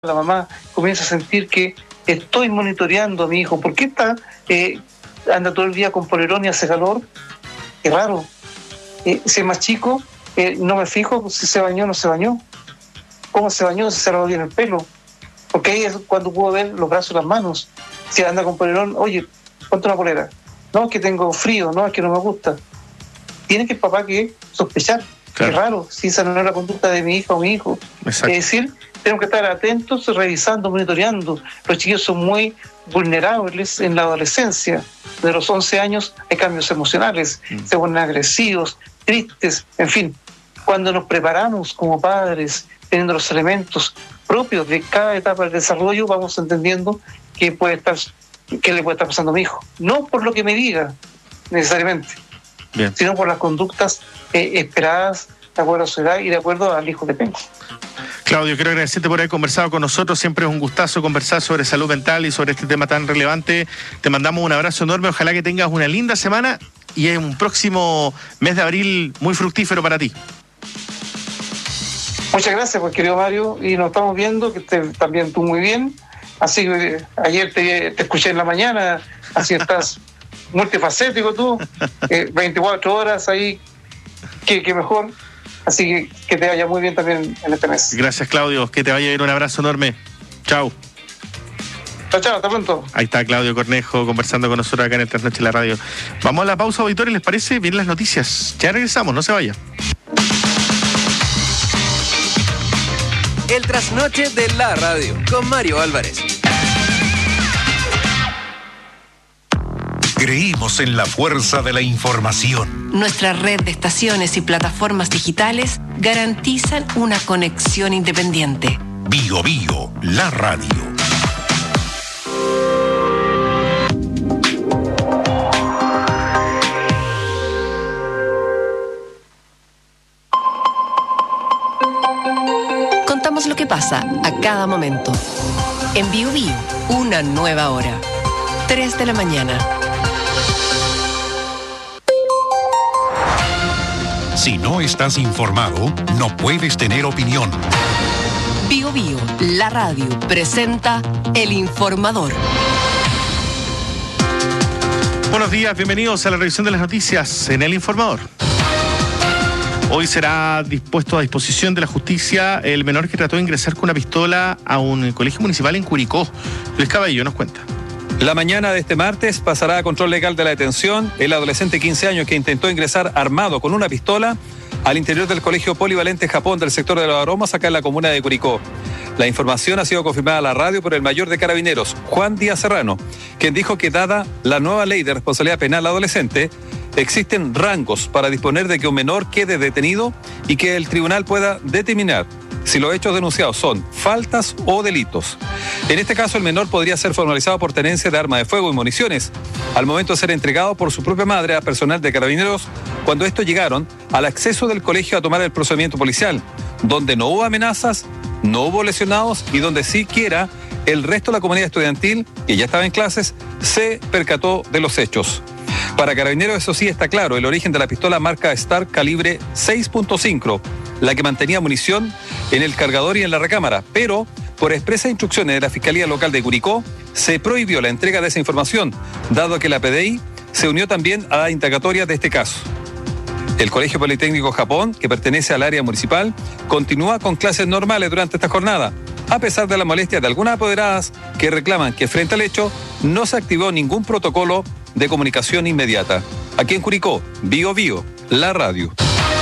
la mamá comienza a sentir que estoy monitoreando a mi hijo. ¿Por qué anda todo el día con polerón y hace calor? Qué raro. Si es más chico, no me fijo si se bañó o no se bañó. ¿Cómo se bañó? Si se lavó bien el pelo. Porque ahí es cuando puedo ver los brazos y las manos. Si anda con polerón, oye, ponte una polera. No, es que tengo frío, no, es que no me gusta. Tiene que el papá que sospechar. Claro. Qué raro, si esa no es la conducta de mi hija o mi hijo. Exacto. Es decir, tenemos que estar atentos, revisando, monitoreando. Los chiquillos son muy vulnerables en la adolescencia. De los 11 años hay cambios emocionales, se ponen agresivos, tristes, en fin. Cuando nos preparamos como padres, teniendo los elementos propios de cada etapa del desarrollo, vamos entendiendo qué le puede estar pasando a mi hijo. No por lo que me diga, necesariamente, bien, sino por las conductas esperadas de acuerdo a su edad y de acuerdo al hijo que tengo. Claudio, quiero agradecerte por haber conversado con nosotros. Siempre es un gustazo conversar sobre salud mental y sobre este tema tan relevante. Te mandamos un abrazo enorme. Ojalá que tengas una linda semana y en un próximo mes de abril muy fructífero para ti. Muchas gracias, pues, querido Mario, y nos estamos viendo, que también tú muy bien. Así que ayer te escuché en la mañana, así estás multifacético tú, 24 horas ahí, que mejor. Así que te vaya muy bien también en este mes. Gracias, Claudio, que te vaya bien, un abrazo enorme. Chao. Chao, hasta pronto. Ahí está Claudio Cornejo conversando con nosotros acá en el Trasnoche de la Radio. Vamos a la pausa, auditores, ¿les parece? Vienen las noticias. Ya regresamos, no se vaya. El Trasnoche de la Radio, con Mario Álvarez. Creímos en la fuerza de la información. Nuestra red de estaciones y plataformas digitales garantizan una conexión independiente. Bio Bio, la radio. Contamos lo que pasa a cada momento. En Bio Bio, una nueva hora. 3 de la mañana. Si no estás informado, no puedes tener opinión. Bio Bio, la radio, presenta El Informador. Buenos días, bienvenidos a la revisión de las noticias en El Informador. Hoy será puesto a disposición de la justicia el menor que trató de ingresar con una pistola a un colegio municipal en Curicó. Luis Cabello nos cuenta. La mañana de este martes pasará a control legal de la detención el adolescente de 15 años que intentó ingresar armado con una pistola al interior del Colegio Polivalente Japón del sector de Los Aromas, acá en la comuna de Curicó. La información ha sido confirmada a la radio por el mayor de Carabineros, Juan Díaz Serrano, quien dijo que dada la nueva ley de responsabilidad penal adolescente, existen rangos para disponer de que un menor quede detenido y que el tribunal pueda determinar si los hechos denunciados son faltas o delitos. En este caso, el menor podría ser formalizado por tenencia de arma de fuego y municiones al momento de ser entregado por su propia madre a personal de Carabineros cuando estos llegaron al acceso del colegio a tomar el procedimiento policial, donde no hubo amenazas, no hubo lesionados y donde siquiera el resto de la comunidad estudiantil, que ya estaba en clases, se percató de los hechos. Para Carabineros, eso sí está claro, el origen de la pistola marca Star calibre 6.5, la que mantenía munición en el cargador y en la recámara, pero por expresas instrucciones de la Fiscalía Local de Curicó, se prohibió la entrega de esa información, dado que la PDI se unió también a la indagatoria de este caso. El Colegio Politécnico Japón, que pertenece al área municipal, continúa con clases normales durante esta jornada, a pesar de la molestia de algunas apoderadas que reclaman que frente al hecho no se activó ningún protocolo de comunicación inmediata. Aquí en Curicó, Bio Bio, la radio.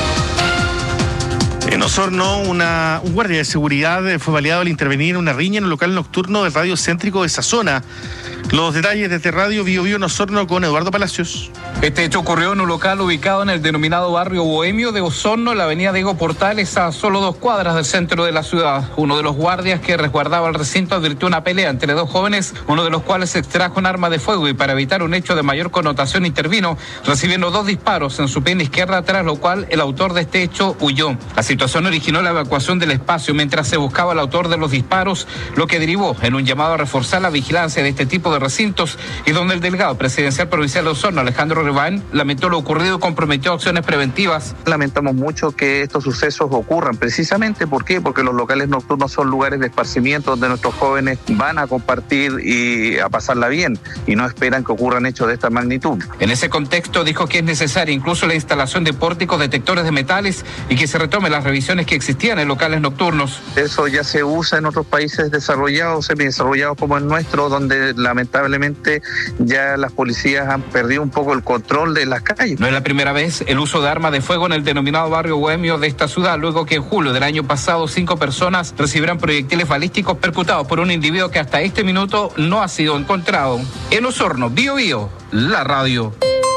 En Osorno, un guardia de seguridad fue baleado al intervenir en una riña en un local nocturno del radio céntrico de esa zona. Los detalles desde Radio Bio Bio en Osorno con Eduardo Palacios. Este hecho ocurrió en un local ubicado en el denominado barrio Bohemio de Osorno, en la avenida Diego Portales, a solo 2 cuadras del centro de la ciudad. Uno de los guardias que resguardaba el recinto advirtió una pelea entre 2 jóvenes, uno de los cuales extrajo un arma de fuego y para evitar un hecho de mayor connotación intervino, recibiendo 2 disparos en su pierna izquierda, tras lo cual el autor de este hecho huyó. La situación situación originó la evacuación del espacio mientras se buscaba al autor de los disparos, lo que derivó en un llamado a reforzar la vigilancia de este tipo de recintos y donde el delegado presidencial provincial de Osorno, Alejandro Ribán, lamentó lo ocurrido y comprometió acciones preventivas. Lamentamos mucho que estos sucesos ocurran. Precisamente, ¿por qué? Porque los locales nocturnos son lugares de esparcimiento donde nuestros jóvenes van a compartir y a pasarla bien y no esperan que ocurran hechos de esta magnitud. En ese contexto dijo que es necesaria incluso la instalación de pórticos detectores de metales y que se retomen las revisiones que existían en locales nocturnos. Eso ya se usa en otros países desarrollados, semidesarrollados como el nuestro, donde lamentablemente ya las policías han perdido un poco el control de las calles. No es la primera vez el uso de armas de fuego en el denominado barrio bohemio de esta ciudad, luego que en julio del año pasado 5 personas recibieron proyectiles balísticos percutados por un individuo que hasta este minuto no ha sido encontrado. En Osorno, Bío Bío, la radio.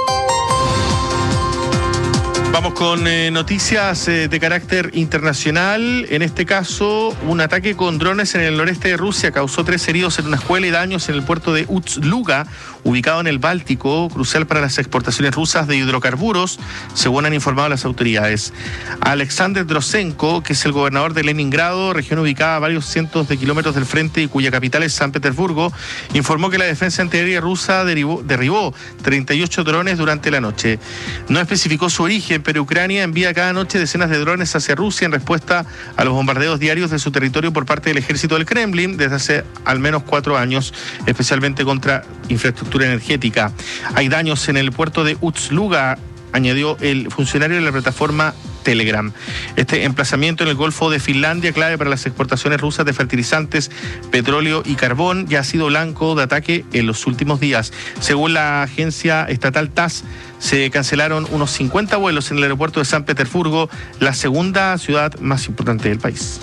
Vamos con noticias de carácter internacional. En este caso, un ataque con drones en el noreste de Rusia causó 3 heridos en una escuela y daños en el puerto de Ust-Luga, ubicado en el Báltico, crucial para las exportaciones rusas de hidrocarburos, según han informado las autoridades. Alexander Drosenko, que es el gobernador de Leningrado, región ubicada a varios cientos de kilómetros del frente y cuya capital es San Petersburgo, informó que la defensa antiaérea rusa derribó 38 drones durante la noche. No especificó su origen, pero Ucrania envía cada noche decenas de drones hacia Rusia en respuesta a los bombardeos diarios de su territorio por parte del ejército del Kremlin desde hace al menos 4 años, especialmente contra infraestructura energética. Hay daños en el puerto de Ust-Luga, añadió el funcionario de la plataforma Telegram. Este emplazamiento en el Golfo de Finlandia, clave para las exportaciones rusas de fertilizantes, petróleo y carbón, ya ha sido blanco de ataque en los últimos días. Según la agencia estatal TASS, se cancelaron unos 50 vuelos en el aeropuerto de San Petersburgo, la segunda ciudad más importante del país.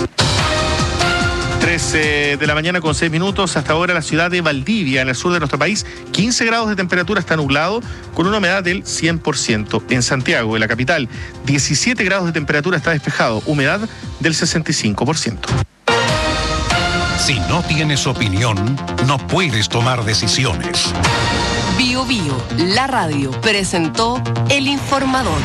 3 de la mañana con 6 minutos. Hasta ahora la ciudad de Valdivia, en el sur de nuestro país, 15 grados de temperatura, está nublado con una humedad del 100%. En Santiago, en la capital, 17 grados de temperatura, está despejado, humedad del 65%. Si no tienes opinión, no puedes tomar decisiones. Bío Bío, la radio, presentó El Informador.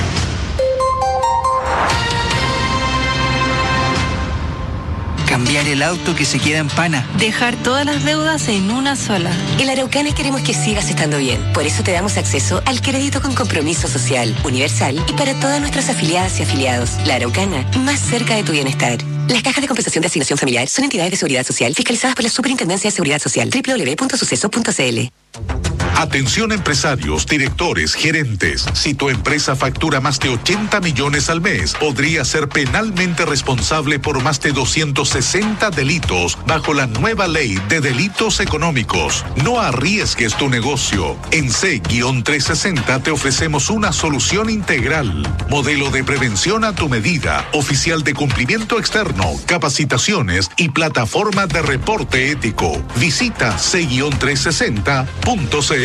Cambiar el auto que se queda en pana. Dejar todas las deudas en una sola. En La Araucana queremos que sigas estando bien. Por eso te damos acceso al crédito con compromiso social, universal y para todas nuestras afiliadas y afiliados. La Araucana, más cerca de tu bienestar. Las cajas de compensación de asignación familiar son entidades de seguridad social fiscalizadas por la Superintendencia de Seguridad Social. www.suceso.cl. Atención empresarios, directores, gerentes. Si tu empresa factura más de 80 millones al mes, podría ser penalmente responsable por más de 260 delitos bajo la nueva ley de delitos económicos. No arriesgues tu negocio. En C-360 te ofrecemos una solución integral. Modelo de prevención a tu medida, oficial de cumplimiento externo, capacitaciones y plataforma de reporte ético. Visita C-360.cl.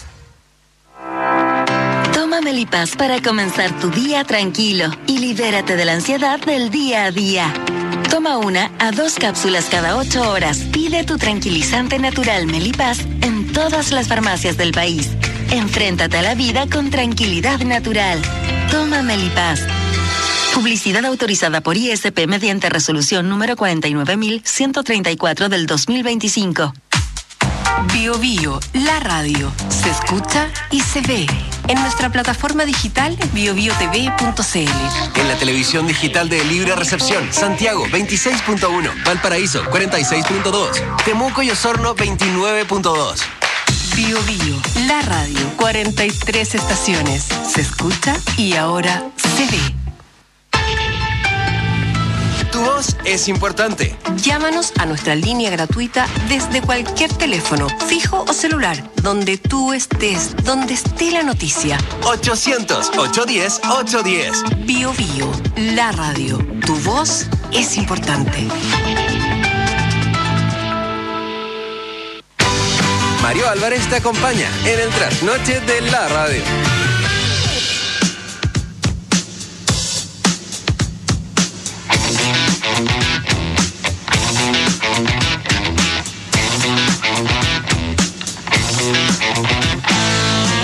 Toma Melipaz para comenzar tu día tranquilo y libérate de la ansiedad del día a día. Toma 1 a 2 cápsulas cada 8 horas. Pide tu tranquilizante natural Melipaz en todas las farmacias del país. Enfréntate a la vida con tranquilidad natural. Toma Melipaz. Publicidad autorizada por ISP mediante resolución número 49.134 del 2025. Bío Bío, la radio, se escucha y se ve en nuestra plataforma digital biobiotv.cl. En la televisión digital de Libre Recepción, Santiago 26.1, Valparaíso 46.2, Temuco y Osorno 29.2. Bío Bío, la radio, 43 estaciones, se escucha y ahora se ve. Tu voz es importante. Llámanos a nuestra línea gratuita desde cualquier teléfono, fijo o celular, donde tú estés, donde esté la noticia. 800-810-810. Bío Bío, la radio. Tu voz es importante. Mario Álvarez te acompaña en el trasnoche de la radio.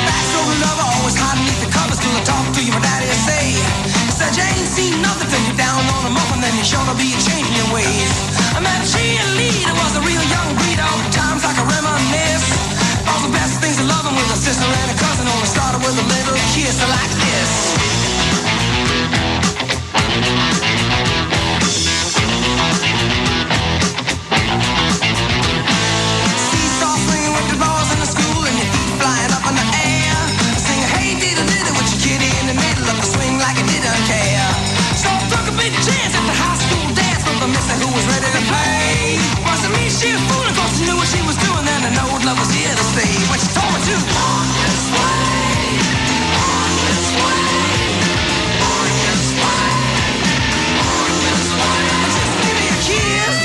Said you ain't seen nothing till you're down she was fooling 'cause she knew what she was doing, and I know love was here to stay. When she told me to walk this way, walk this way, walk this way, walk this way. Just give me a kiss.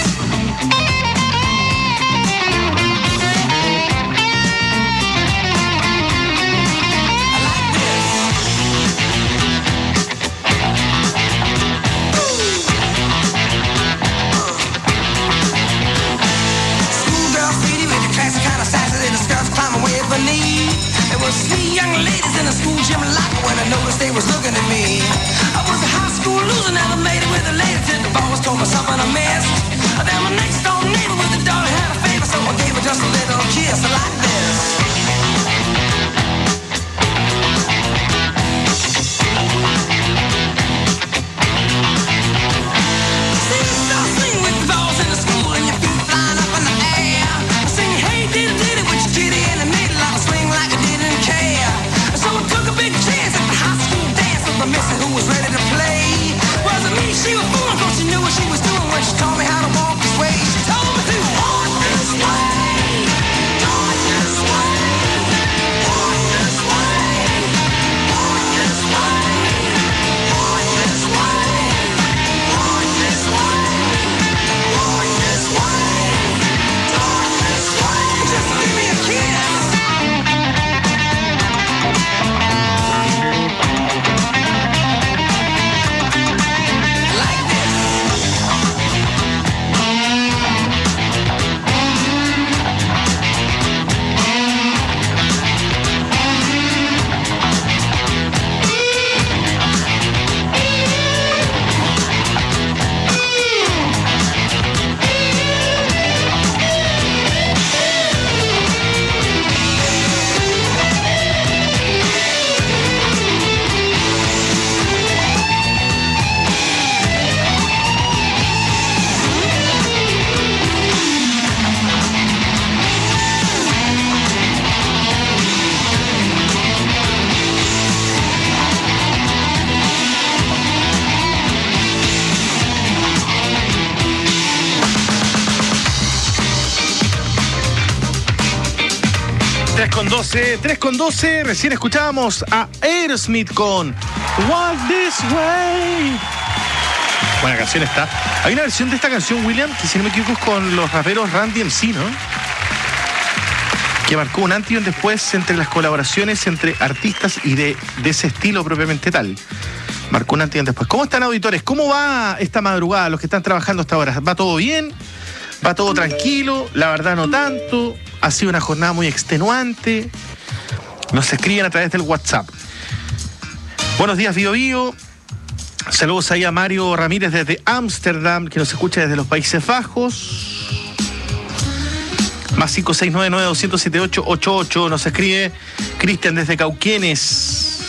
Sweet young ladies in the school gym locker when I noticed they was looking at me. I was a high school loser, never made it with the ladies till the boss told me something I missed. Then my next door neighbor with the daughter had a favor, so I gave her just a little kiss like this. Sing with the balls in the school and your feet flying up in the air. Sing hey diddy diddy with your titty in the middle, I'll swing like I didn't care. So I took a big chance at the high school dance with the missus who was ready to play. Wasn't me, she was fooling 'cause she knew what she was doing when she taught me how to walk this way. She told me to walk this way, walk this way, walk this way, walk this way, walk this way, walk this way, walk this way, walk this way. Just give me a kiss. Tres con 12, recién escuchábamos a Aerosmith con Walk This Way. Buena canción está. Hay una versión de esta canción, William, que si no me equivoco es con los raperos Randy MC, ¿no? Que marcó un antes y un después entre las colaboraciones entre artistas y de ese estilo propiamente tal. Marcó un antes y un después. ¿Cómo están, auditores? ¿Cómo va esta madrugada, los que están trabajando hasta ahora? ¿Va todo bien? ¿Va todo tranquilo? La verdad no tanto. Ha sido una jornada muy extenuante. Nos escriben a través del WhatsApp. Buenos días, Bío Bío. Saludos ahí a Mario Ramírez desde Ámsterdam, que nos escucha desde los Países Bajos. Más 569-9207-888. Nos escribe Cristian desde Cauquenes.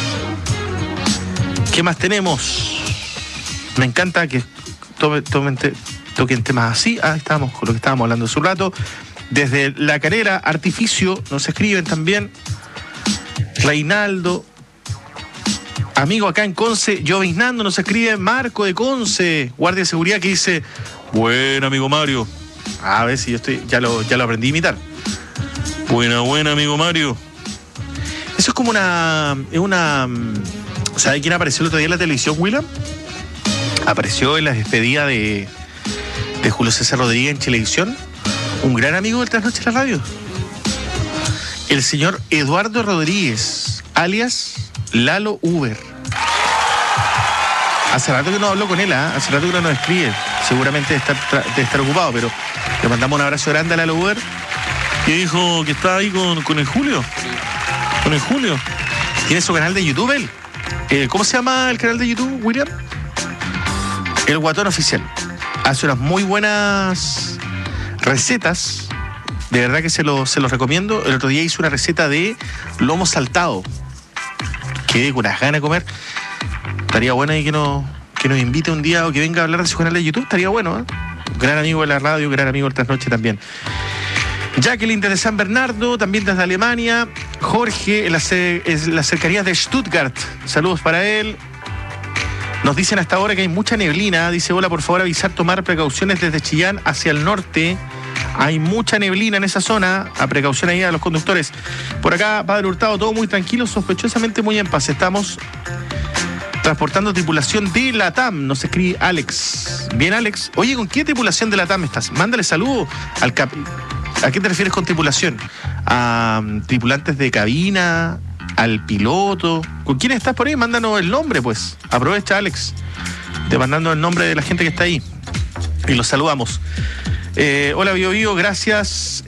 ¿Qué más tenemos? Me encanta que toquen temas así. Ah, estábamos con lo que estábamos hablando hace un rato. Desde La Calera, Artificio, nos escriben también. Reinaldo. Amigo acá en Conce, Lloviznando, nos escribe Marco de Conce, guardia de seguridad, que dice: buen amigo Mario. A ver si yo ya lo aprendí a imitar. Buena, amigo Mario. Eso es como ¿sabe quién apareció el otro día en la televisión, William? Apareció en la despedida de Julio César Rodríguez en Chilevisión. Un gran amigo del Trasnoche de la Radio. El señor Eduardo Rodríguez, alias Lalo Uber. Hace rato que no hablo con él, hace rato que no nos escribe. Seguramente debe estar ocupado, pero le mandamos un abrazo grande a Lalo Uber. Y dijo que está ahí con el Julio. Con el Julio. Tiene su canal de YouTube él. ¿Cómo se llama el canal de YouTube, William? El Guatón Oficial. Hace unas muy buenas recetas. De verdad que se los recomiendo. El otro día hice una receta de lomo saltado. Quedé con unas ganas de comer. Estaría bueno ahí que nos invite un día o que venga a hablar de su canal de YouTube. Estaría bueno, ¿eh? Gran amigo de la radio, gran amigo del Trasnoche también. Jacqueline desde San Bernardo, también desde Alemania. Jorge en las cercanías de Stuttgart. Saludos para él. Nos dicen hasta ahora que hay mucha neblina. Dice: hola, por favor avisar, tomar precauciones desde Chillán hacia el norte. Hay mucha neblina en esa zona, a precaución ahí a los conductores. Por acá, Padre Hurtado, todo muy tranquilo, sospechosamente muy en paz. Estamos transportando tripulación de LATAM, nos escribe Alex. Bien, Alex. Oye, ¿con qué tripulación de LATAM estás? Mándale saludos al ¿A qué te refieres con tripulación? ¿A tripulantes de cabina? ¿Al piloto? ¿Con quién estás por ahí? Mándanos el nombre, pues. Aprovecha, Alex, te mandando el nombre de la gente que está ahí. Y los saludamos. Hola, Bio Bio, gracias.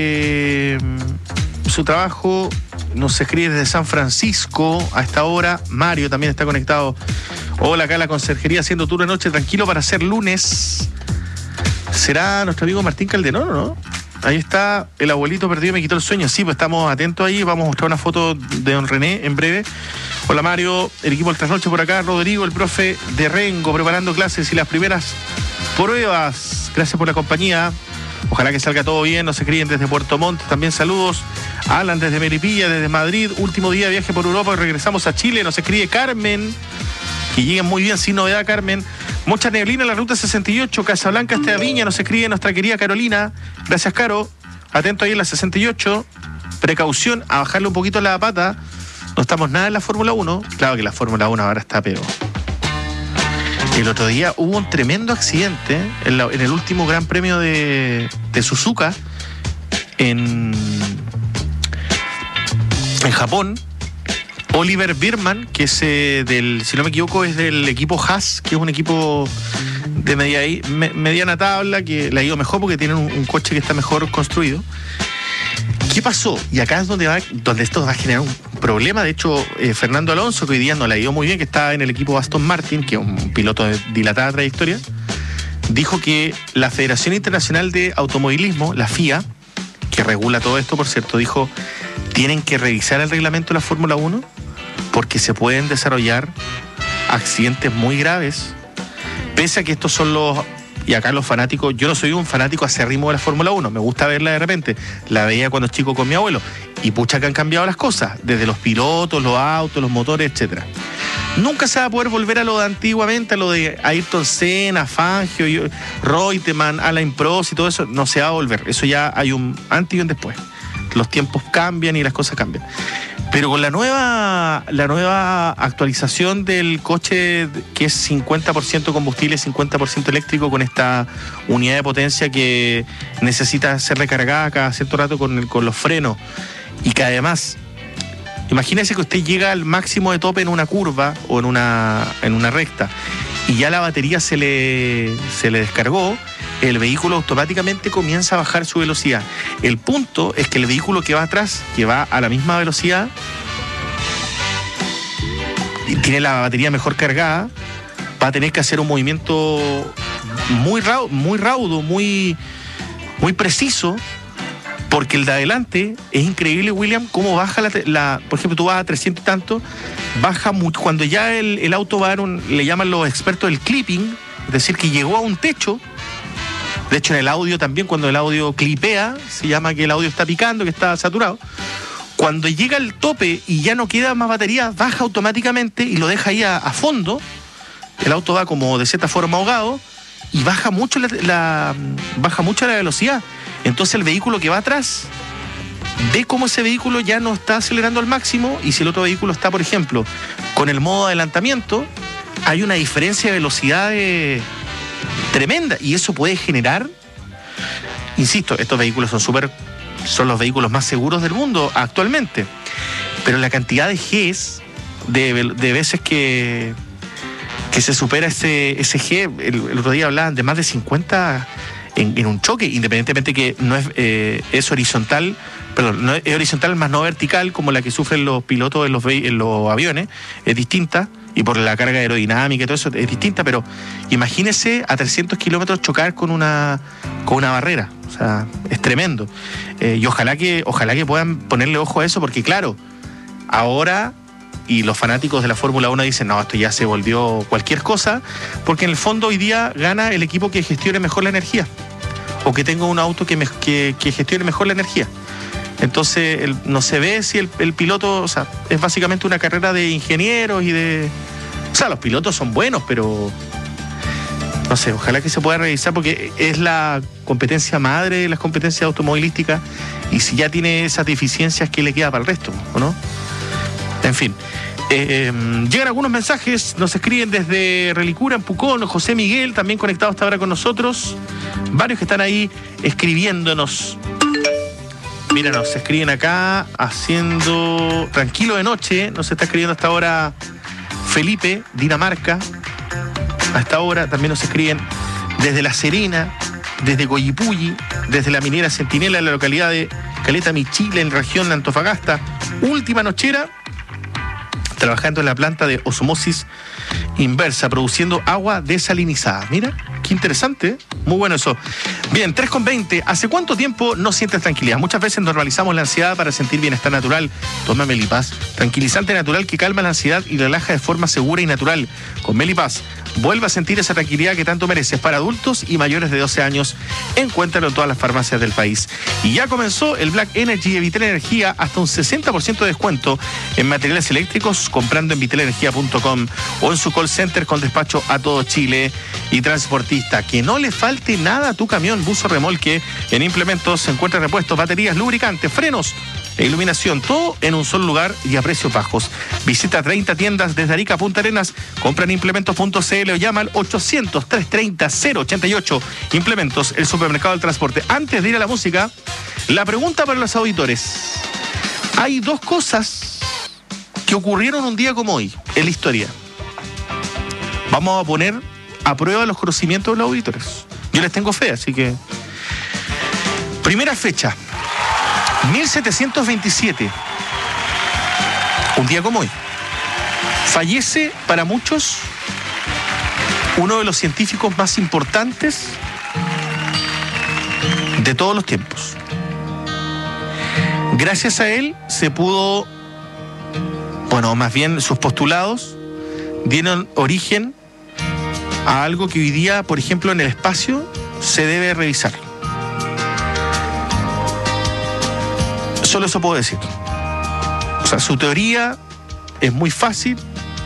Su trabajo nos escribe desde San Francisco a esta hora. Mario también está conectado. Hola, acá la conserjería haciendo turno de noche tranquilo para hacer lunes. ¿Será nuestro amigo Martín Calderón o no? Ahí está, el abuelito perdido me quitó el sueño. Sí, pues estamos atentos ahí. Vamos a mostrar una foto de don René en breve. Hola, Mario, el equipo del Trasnoche por acá. Rodrigo, el profe de Rengo, preparando clases y las primeras pruebas. Gracias por la compañía. Ojalá que salga todo bien. Nos escriben desde Puerto Montt. También saludos. Alan desde Melipilla, desde Madrid. Último día de viaje por Europa y regresamos a Chile. Nos escribe Carmen. Que lleguen muy bien, sin novedad, Carmen. Mucha neblina en la ruta 68, Casablanca hasta Viña, nos escribe nuestra querida Carolina. Gracias, Caro. Atento ahí en la 68. Precaución a bajarle un poquito la pata. No estamos nada en la Fórmula 1. Claro que la Fórmula 1 ahora está peor. El otro día hubo un tremendo accidente en el último Gran Premio de Suzuka en Japón. Oliver Birman, que es si no me equivoco, es del equipo Haas, que es un equipo de mediana tabla, que le ha ido mejor porque tienen un coche que está mejor construido. ¿Qué pasó? Y acá es donde esto va a generar un problema. De hecho, Fernando Alonso, que hoy día no le ha ido muy bien, que está en el equipo Aston Martin, que es un piloto de dilatada trayectoria, dijo que la Federación Internacional de Automovilismo, la FIA, que regula todo esto, por cierto, dijo: tienen que revisar el reglamento de la Fórmula 1 porque se pueden desarrollar accidentes muy graves, pese a que estos son y acá los fanáticos, yo no soy un fanático acérrimo de la Fórmula 1, me gusta verla de repente, la veía cuando chico con mi abuelo, y pucha que han cambiado las cosas, desde los pilotos, los autos, los motores, etcétera. Nunca se va a poder volver a lo de antiguamente, a lo de Ayrton Senna, Fangio, Reutemann, Alain Prost y todo eso, no se va a volver, eso ya hay un antes y un después. Los tiempos cambian y las cosas cambian. Pero con la nueva actualización del coche, que es 50% combustible, 50% eléctrico, con esta unidad de potencia que necesita ser recargada cada cierto rato con los frenos, y que además, imagínese que usted llega al máximo de tope en una curva o en una recta, y ya la batería se le descargó, el vehículo automáticamente comienza a bajar su velocidad. El punto es que el vehículo que va atrás, que va a la misma velocidad y tiene la batería mejor cargada, va a tener que hacer un movimiento muy raudo, muy preciso, porque el de adelante es increíble, William, cómo baja por ejemplo, tú vas a 300 y tanto, baja mucho. Cuando ya el auto va a le llaman los expertos el clipping, es decir, que llegó a un techo. De hecho, en el audio también, cuando el audio clipea, se llama que el audio está picando, que está saturado. Cuando llega al tope y ya no queda más batería, baja automáticamente y lo deja ahí a fondo. El auto va como de cierta forma ahogado y baja mucho la velocidad. Entonces el vehículo que va atrás ve cómo ese vehículo ya no está acelerando al máximo, y si el otro vehículo está, por ejemplo, con el modo adelantamiento, hay una diferencia de velocidad tremenda, y eso puede generar, insisto, estos vehículos son los vehículos más seguros del mundo actualmente, pero la cantidad de Gs, de veces que se supera ese G, el otro día hablaban de más de 50 en un choque, independientemente que no es horizontal, perdón, no es horizontal más no vertical, como la que sufren los pilotos en los aviones, es distinta, y por la carga aerodinámica y todo eso es distinta, pero imagínese a 300 kilómetros chocar con una barrera. O sea, es tremendo. Y ojalá que puedan ponerle ojo a eso, porque claro, ahora, y los fanáticos de la Fórmula 1 dicen, no, esto ya se volvió cualquier cosa, porque en el fondo hoy día gana el equipo que gestione mejor la energía, o que tenga un auto que gestione mejor la energía. Entonces no se ve si el piloto, o sea, es básicamente una carrera de ingenieros y de... O sea, los pilotos son buenos, pero No sé, ojalá que se pueda revisar porque es la competencia madre de las competencias automovilísticas y si ya tiene esas deficiencias, ¿qué le queda para el resto? ¿O no? En fin. Llegan algunos mensajes, nos escriben desde Relicura, en Pucón, José Miguel, también conectado hasta ahora con nosotros. Varios que están ahí escribiéndonos. Mira, nos escriben acá haciendo tranquilo de noche. Nos está escribiendo hasta ahora Felipe, Dinamarca. A esta hora también nos escriben desde La Serena, desde Coyipulli, desde la minera Centinela, en la localidad de Caleta Michile, en la región de Antofagasta. Última nochera, trabajando en la planta de osmosis inversa, produciendo agua desalinizada. Mira, qué interesante, ¿eh? Muy bueno eso. Bien, 3:20. ¿Hace cuánto tiempo no sientes tranquilidad? Muchas veces normalizamos la ansiedad para sentir bienestar natural. Toma Melipaz, tranquilizante natural que calma la ansiedad y relaja de forma segura y natural. Con Melipaz, vuelve a sentir esa tranquilidad que tanto mereces. Para adultos y mayores de 12 años, encuéntralo en todas las farmacias del país. Y ya comenzó el Black Energy de Vitel Energía, hasta un 60% de descuento en materiales eléctricos comprando en vitelenergia.com o en su call center con despacho a todo Chile. Y transportista, que no le falte nada a tu camión, bus o remolque. En implementos se encuentran repuestos, baterías, lubricantes, frenos e iluminación, todo en un solo lugar y a precios bajos. Visita 30 tiendas desde Arica a Punta Arenas, compra en implementos.cl o llama al 800-330-088. Implementos, el supermercado del transporte. Antes de ir a la música, la pregunta para los auditores. Hay dos cosas que ocurrieron un día como hoy en la historia. Vamos a poner a prueba los conocimientos de los auditores. Yo les tengo fe, así que... Primera fecha, 1727. Un día como hoy. Fallece para muchos uno de los científicos más importantes de todos los tiempos. Gracias a él se pudo, bueno, más bien sus postulados dieron origen a algo que hoy día, por ejemplo, en el espacio se debe revisar. Solo eso puedo decir. O sea, su teoría es muy fácil.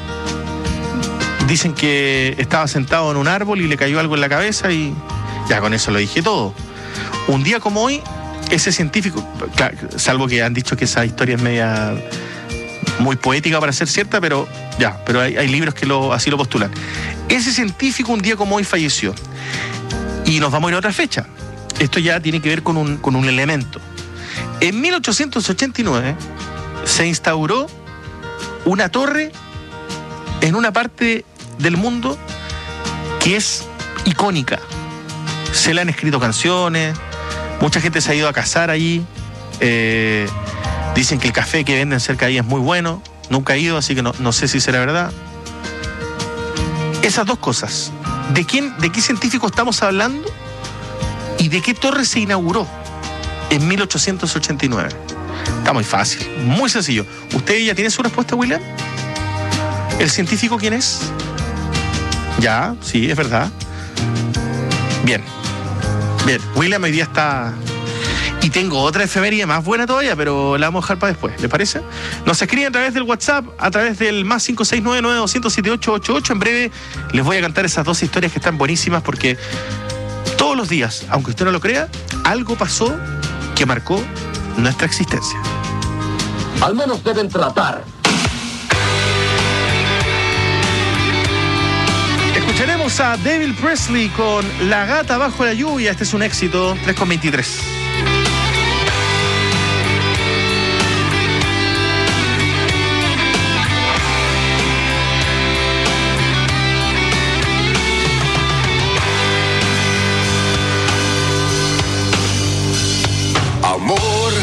Dicen que estaba sentado en un árbol y le cayó algo en la cabeza y ya con eso lo dije todo. Un día como hoy, ese científico, claro, salvo que han dicho que esa historia es media muy poética para ser cierta, pero ya, pero hay libros que así lo postulan. Ese científico un día como hoy falleció. Y nos vamos a ir a otra fecha. Esto ya tiene que ver con un elemento. En 1889 se instauró una torre en una parte del mundo que es icónica. Se le han escrito canciones, mucha gente se ha ido a cazar allí. Dicen que el café que venden cerca de ahí es muy bueno. Nunca he ido, así que no sé si será verdad. Esas dos cosas. ¿De qué científico estamos hablando? ¿Y de qué torre se inauguró en 1889? Está muy fácil, muy sencillo. ¿Usted ya tiene su respuesta, William? ¿El científico quién es? Ya, sí, es verdad. Bien. William hoy día está... Y tengo otra efeméride más buena todavía, pero la vamos a dejar para después, ¿les parece? Nos escriben a través del WhatsApp, a través del más 569-9200-7888. En breve les voy a cantar esas dos historias que están buenísimas porque todos los días, aunque usted no lo crea, algo pasó que marcó nuestra existencia. Al menos deben tratar. Escucharemos a David Presley con La Gata Bajo la Lluvia. Este es un éxito, 3:23. Amor,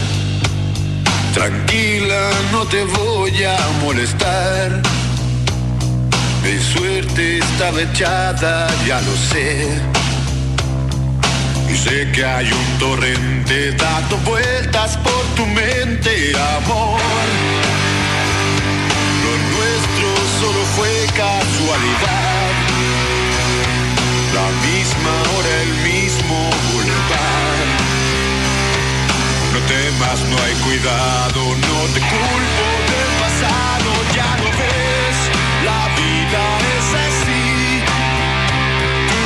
tranquila, no te voy a molestar. Mi suerte estaba echada, ya lo sé. Y sé que hay un torrente dando vueltas por tu mente, amor. Lo nuestro solo fue casualidad. La misma hora, el mismo lugar. No temas, no hay cuidado, no te culpo del pasado, ya lo ves, la vida es así. Tú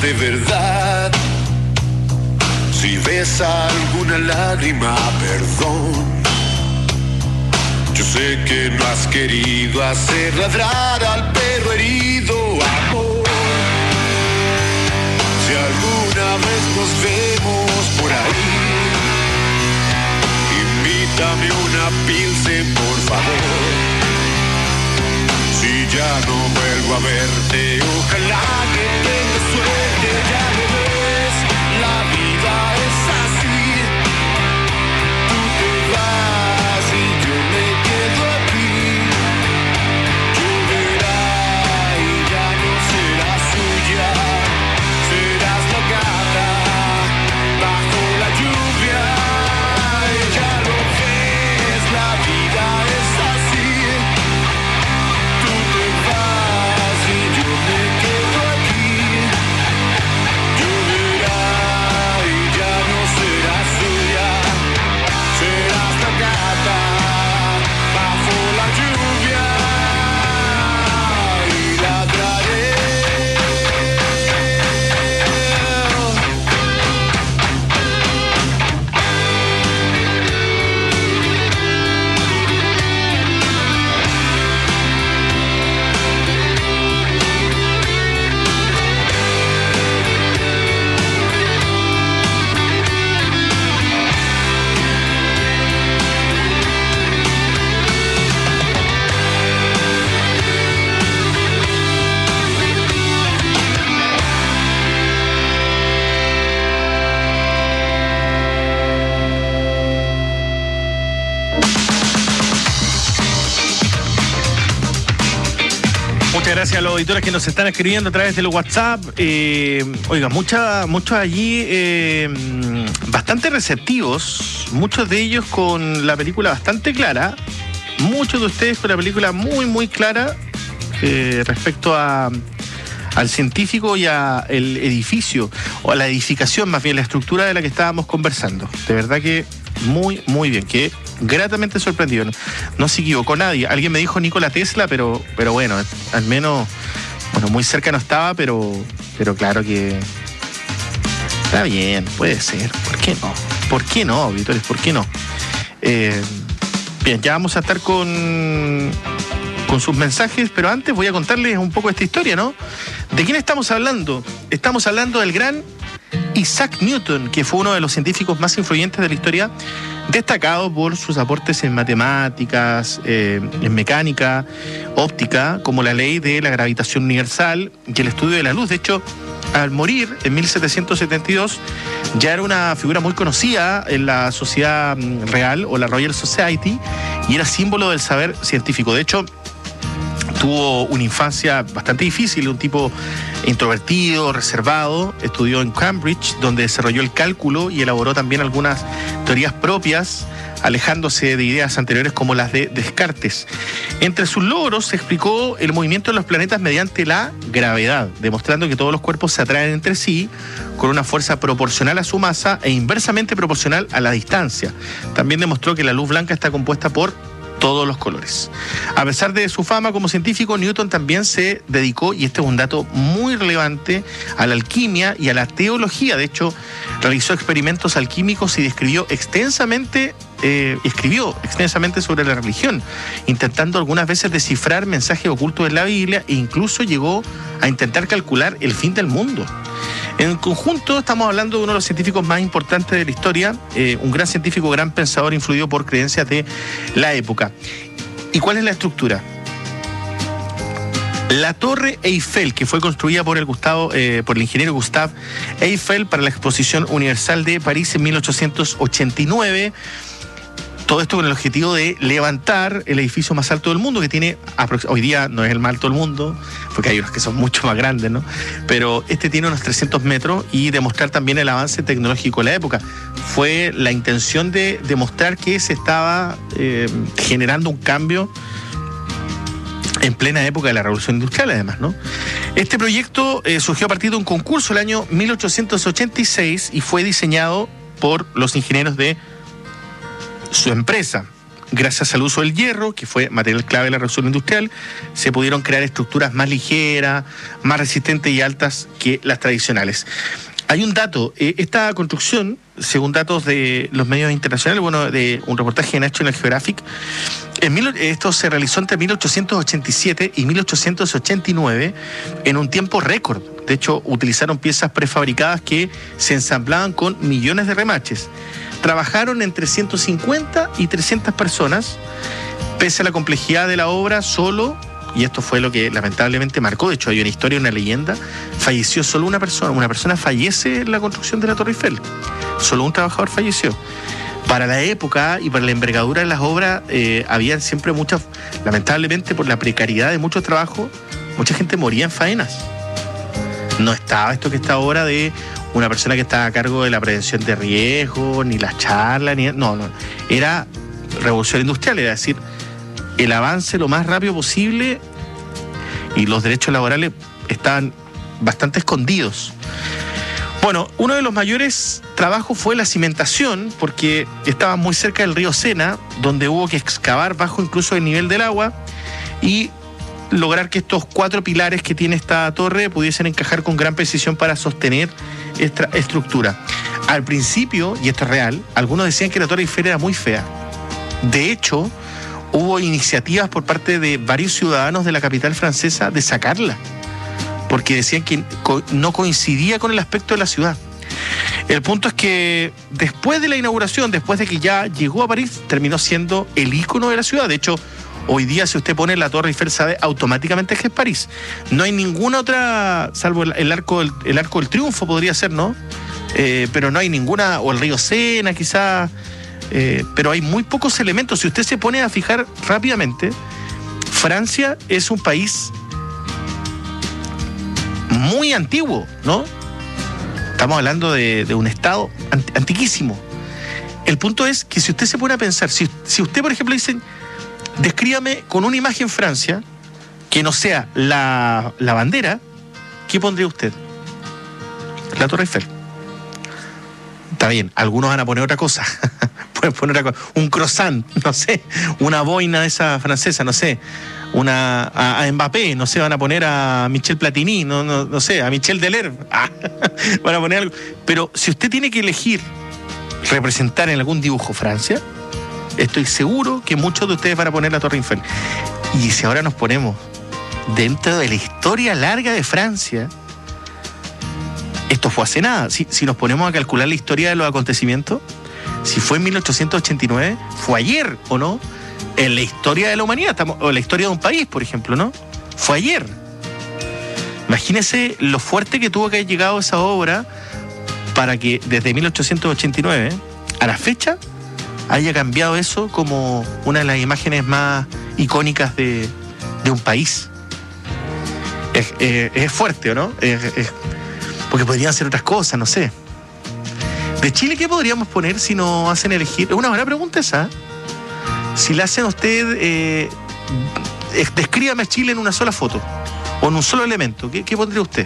de verdad. Si ves alguna lágrima, perdón. Yo sé que no has querido hacer ladrar al perro herido, amor. Si alguna vez nos vemos por ahí, invítame una pilsen, por favor. Si ya no vuelvo a verte, ojalá que tengas suerte, ya lo ves, la vida es así. Tú te vas y yo me quedo aquí. Lloverá y ya no serás suya, serás la gata bajo la lluvia. Y ya lo ves, la vida es así. Tú te vas y yo me quedo aquí. Lloverá y ya no serás suya, serás la gata bajo la lluvia y ladraré. Muchas gracias a los auditores que nos están escribiendo a través del WhatsApp. Oiga, muchos allí bastante receptivos, muchos de ellos con la película bastante clara, muchos de ustedes con la película muy, muy clara respecto al científico y al edificio, o a la edificación, más bien la estructura de la que estábamos conversando. De verdad que muy, muy bien, que gratamente sorprendido. No se equivocó nadie. Alguien me dijo Nikola Tesla, pero bueno, al menos, bueno, muy cerca no estaba, pero claro que está bien, puede ser. ¿Por qué no? ¿Por qué no, auditores? ¿Por qué no? Bien, ya vamos a estar con sus mensajes, pero antes voy a contarles un poco esta historia, ¿no? ¿De quién estamos hablando? Estamos hablando del gran Isaac Newton, que fue uno de los científicos más influyentes de la historia, destacado por sus aportes en matemáticas, en mecánica, óptica, como la ley de la gravitación universal y el estudio de la luz. De hecho, al morir en 1772, ya era una figura muy conocida en la sociedad real, o la Royal Society, y era símbolo del saber científico. De hecho, tuvo una infancia bastante difícil, un tipo introvertido, reservado. Estudió en Cambridge, donde desarrolló el cálculo y elaboró también algunas teorías propias, alejándose de ideas anteriores como las de Descartes. Entre sus logros se explicó el movimiento de los planetas mediante la gravedad, demostrando que todos los cuerpos se atraen entre sí con una fuerza proporcional a su masa e inversamente proporcional a la distancia. También demostró que la luz blanca está compuesta por todos los colores. A pesar de su fama como científico, Newton también se dedicó, y este es un dato muy relevante, a la alquimia y a la teología. De hecho, realizó experimentos alquímicos y escribió extensamente sobre la religión, intentando algunas veces descifrar mensajes ocultos en la Biblia, e incluso llegó a intentar calcular el fin del mundo. En conjunto, estamos hablando de uno de los científicos más importantes de la historia, un gran científico, gran pensador, influido por creencias de la época. ¿Y cuál es la estructura? La Torre Eiffel, que fue construida por el ingeniero Gustave Eiffel para la Exposición Universal de París en 1889. Todo esto con el objetivo de levantar el edificio más alto del mundo, que tiene, hoy día no es el más alto del mundo, porque hay unos que son mucho más grandes, ¿no? Pero este tiene unos 300 metros, y demostrar también el avance tecnológico de la época. Fue la intención de demostrar que se estaba generando un cambio en plena época de la Revolución Industrial, además, ¿no? Este proyecto surgió a partir de un concurso el año 1886 y fue diseñado por los ingenieros de su empresa. gracias al uso del hierro, que fue material clave de la revolución industrial, se pudieron crear estructuras más ligeras, más resistentes y altas que las tradicionales. Hay un dato, esta construcción, según datos de los medios internacionales, bueno, de un reportaje de National Geographic, esto se realizó entre 1887 y 1889 en un tiempo récord. De hecho, utilizaron piezas prefabricadas que se ensamblaban con millones de remaches. Trabajaron entre 150 y 300 personas, pese a la complejidad de la obra, solo, y esto fue lo que lamentablemente marcó, de hecho hay una historia, una leyenda, falleció solo una persona fallece en la construcción de la Torre Eiffel, solo un trabajador falleció. Para la época y para la envergadura de las obras, había siempre muchas, lamentablemente por la precariedad de muchos trabajos, mucha gente moría en faenas. No estaba esto que está ahora de una persona que estaba a cargo de la prevención de riesgos, ni las charlas, no. Era revolución industrial, es decir, el avance lo más rápido posible, y los derechos laborales estaban bastante escondidos. Bueno, uno de los mayores trabajos fue la cimentación, porque estaba muy cerca del río Sena, donde hubo que excavar bajo incluso el nivel del agua y lograr que estos 4 pilares que tiene esta torre pudiesen encajar con gran precisión para sostener esta estructura. Al principio, y esto es real, algunos decían que la Torre Eiffel era muy fea. De hecho, hubo iniciativas por parte de varios ciudadanos de la capital francesa de sacarla, porque decían que no coincidía con el aspecto de la ciudad. El punto es que después de la inauguración, después de que ya llegó a París, terminó siendo el ícono de la ciudad. De hecho, hoy día si usted pone la Torre Eiffel sabe automáticamente que es París. No hay ninguna otra, salvo el arco del Triunfo podría ser, ¿no? Pero no hay ninguna, o el río Sena quizás, pero hay muy pocos elementos. Si usted se pone a fijar rápidamente, Francia es un país muy antiguo, ¿no? Estamos hablando de un estado antiquísimo. El punto es que si usted se pone a pensar, si usted, por ejemplo, dice, descríbame con una imagen Francia que no sea la bandera, ¿qué pondría usted? La Torre Eiffel. Está bien, algunos van a poner otra cosa. Pueden poner otra cosa. Un croissant, no sé, una boina de esa francesa, no sé. A Mbappé, no sé, van a poner a Michel Platini, no sé, a Michel Deleuze. Van a poner algo. Pero si usted tiene que elegir representar en algún dibujo Francia, estoy seguro que muchos de ustedes van a poner la Torre Eiffel. Y si ahora nos ponemos dentro de la historia larga de Francia, esto fue hace nada. Si nos ponemos a calcular la historia de los acontecimientos, si fue en 1889, fue ayer, ¿o no? En la historia de la humanidad, o la historia de un país, por ejemplo, ¿no? Fue ayer. Imagínese lo fuerte que tuvo que haber llegado esa obra para que desde 1889 a la fecha haya cambiado eso como una de las imágenes más icónicas de un país. Es fuerte, ¿o no? Porque podrían ser otras cosas, no sé. ¿De Chile qué podríamos poner si nos hacen elegir? Es una buena pregunta esa. Si le hacen a usted, descríbame a Chile en una sola foto o en un solo elemento, ¿qué pondría usted?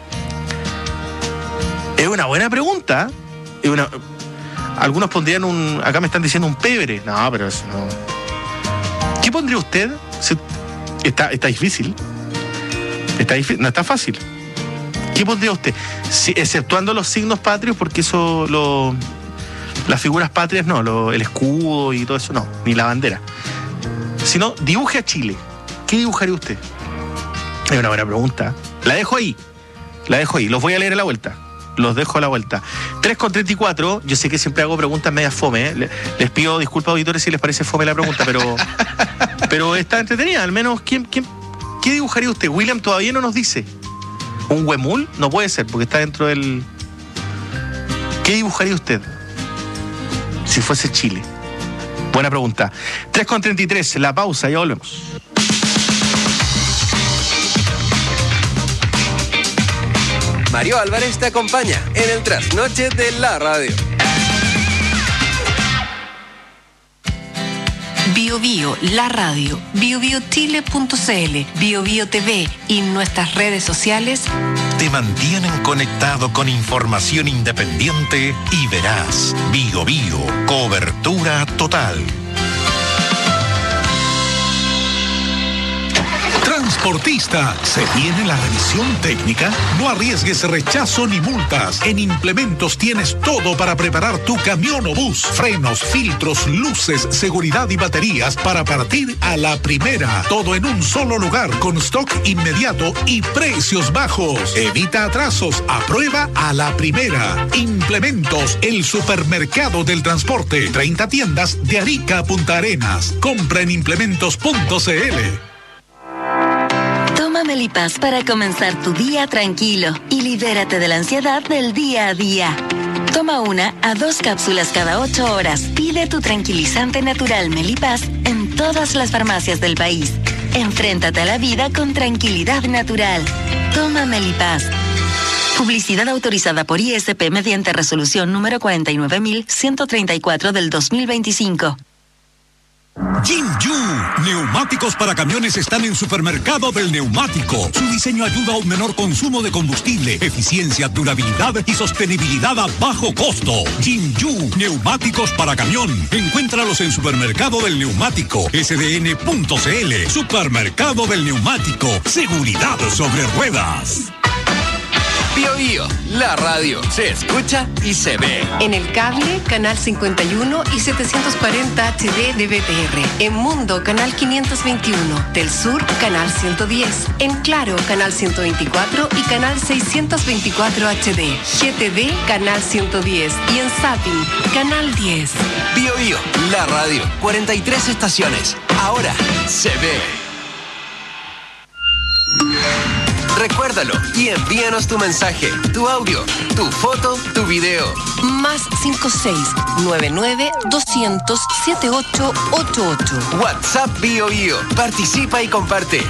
Es una buena pregunta. Algunos pondrían acá me están diciendo un pebre. No, pero eso no. ¿Qué pondría usted? Está difícil. No está fácil. ¿Qué pondría usted? Exceptuando los signos patrios, porque eso las figuras patrias no, el escudo y todo eso no, ni la bandera. Sino, dibuje a Chile. ¿Qué dibujaría usted? Es una buena pregunta. La dejo ahí. Los voy a leer a la vuelta. Los dejo a la vuelta. 3:34. Yo sé que siempre hago preguntas medias fome, ¿eh? Les pido disculpas, auditores, si les parece fome la pregunta, pero está entretenida. Al menos, ¿qué dibujaría usted? William todavía no nos dice. ¿Un huemul? No puede ser, porque está dentro del... ¿Qué dibujaría usted si fuese Chile? Buena pregunta. 3:33, la pausa, ya volvemos. Mario Álvarez te acompaña en el trasnoche de la radio. Bio Bio, la radio, biobiochile.cl, Bio Bio TV y nuestras redes sociales te mantienen conectado con información independiente y veraz. Bio Bio, cobertura total. Transportista, ¿se viene la revisión técnica? No arriesgues rechazo ni multas. En Implementos tienes todo para preparar tu camión o bus. Frenos, filtros, luces, seguridad y baterías para partir a la primera. Todo en un solo lugar con stock inmediato y precios bajos. Evita atrasos. Aprueba a la primera. Implementos, el supermercado del transporte. 30 tiendas de Arica a Punta Arenas. Compra en implementos.cl. Toma Melipaz para comenzar tu día tranquilo y libérate de la ansiedad del día a día. Toma 1 a 2 cápsulas cada 8 horas. Pide tu tranquilizante natural Melipaz en todas las farmacias del país. Enfréntate a la vida con tranquilidad natural. Toma Melipaz. Publicidad autorizada por ISP mediante resolución número 49.134 del 2025. Jinju, neumáticos para camiones están en Supermercado del Neumático. Su diseño ayuda a un menor consumo de combustible, eficiencia, durabilidad y sostenibilidad a bajo costo. Jinju, neumáticos para camión. Encuéntralos en Supermercado del Neumático, sdn.cl. Supermercado del Neumático, seguridad sobre ruedas. Bio Bio, la radio se escucha y se ve. En el cable, canal 51 y 740 HD de BTR. En Mundo, canal 521. Del Sur, canal 110. En Claro, canal 124 y canal 624 HD. GTV, canal 110. Y en Zapping, canal 10. Bio Bio, la radio, 43 estaciones. Ahora se ve. Recuérdalo y envíanos tu mensaje, tu audio, tu foto, tu video. Más 56-99-200-7888. WhatsApp Bio Bio. Participa y comparte.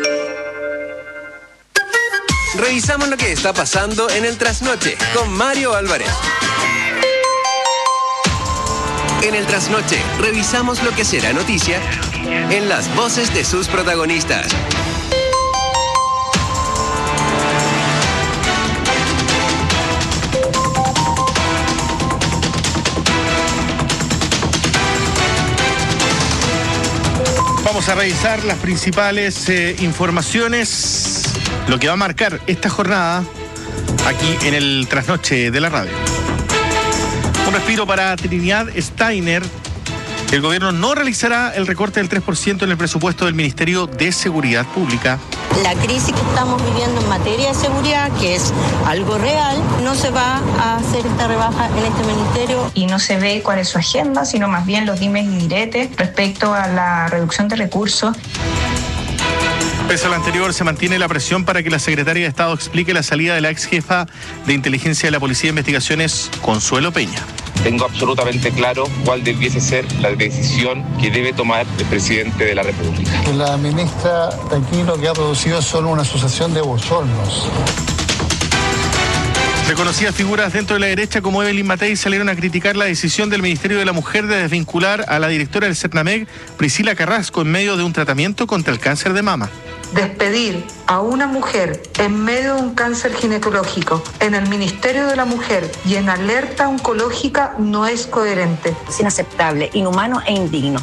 Revisamos lo que está pasando en el Trasnoche con Mario Álvarez. En el Trasnoche revisamos lo que será noticia en las voces de sus protagonistas. Vamos a revisar las principales informaciones, lo que va a marcar esta jornada aquí en el Trasnoche de la radio. Un respiro para Trinidad Steiner. El gobierno no realizará el recorte del 3% en el presupuesto del Ministerio de Seguridad Pública. La crisis que estamos viviendo en materia de seguridad, que es algo real, no se va a hacer esta rebaja en este ministerio. Y no se ve cuál es su agenda, sino más bien los dimes y diretes respecto a la reducción de recursos. Pese a lo anterior, se mantiene la presión para que la secretaria de Estado explique la salida de la ex jefa de inteligencia de la Policía de Investigaciones, Consuelo Peña. Tengo absolutamente claro cuál debiese ser la decisión que debe tomar el presidente de la República. La ministra aquí lo que ha producido es solo una asociación de bochornos. Reconocidas figuras dentro de la derecha como Evelyn Matei salieron a criticar la decisión del Ministerio de la Mujer de desvincular a la directora del CERNAMEG, Priscila Carrasco, en medio de un tratamiento contra el cáncer de mama. Despedir a una mujer en medio de un cáncer ginecológico en el Ministerio de la Mujer y en alerta oncológica no es coherente. Es inaceptable, inhumano e indigno.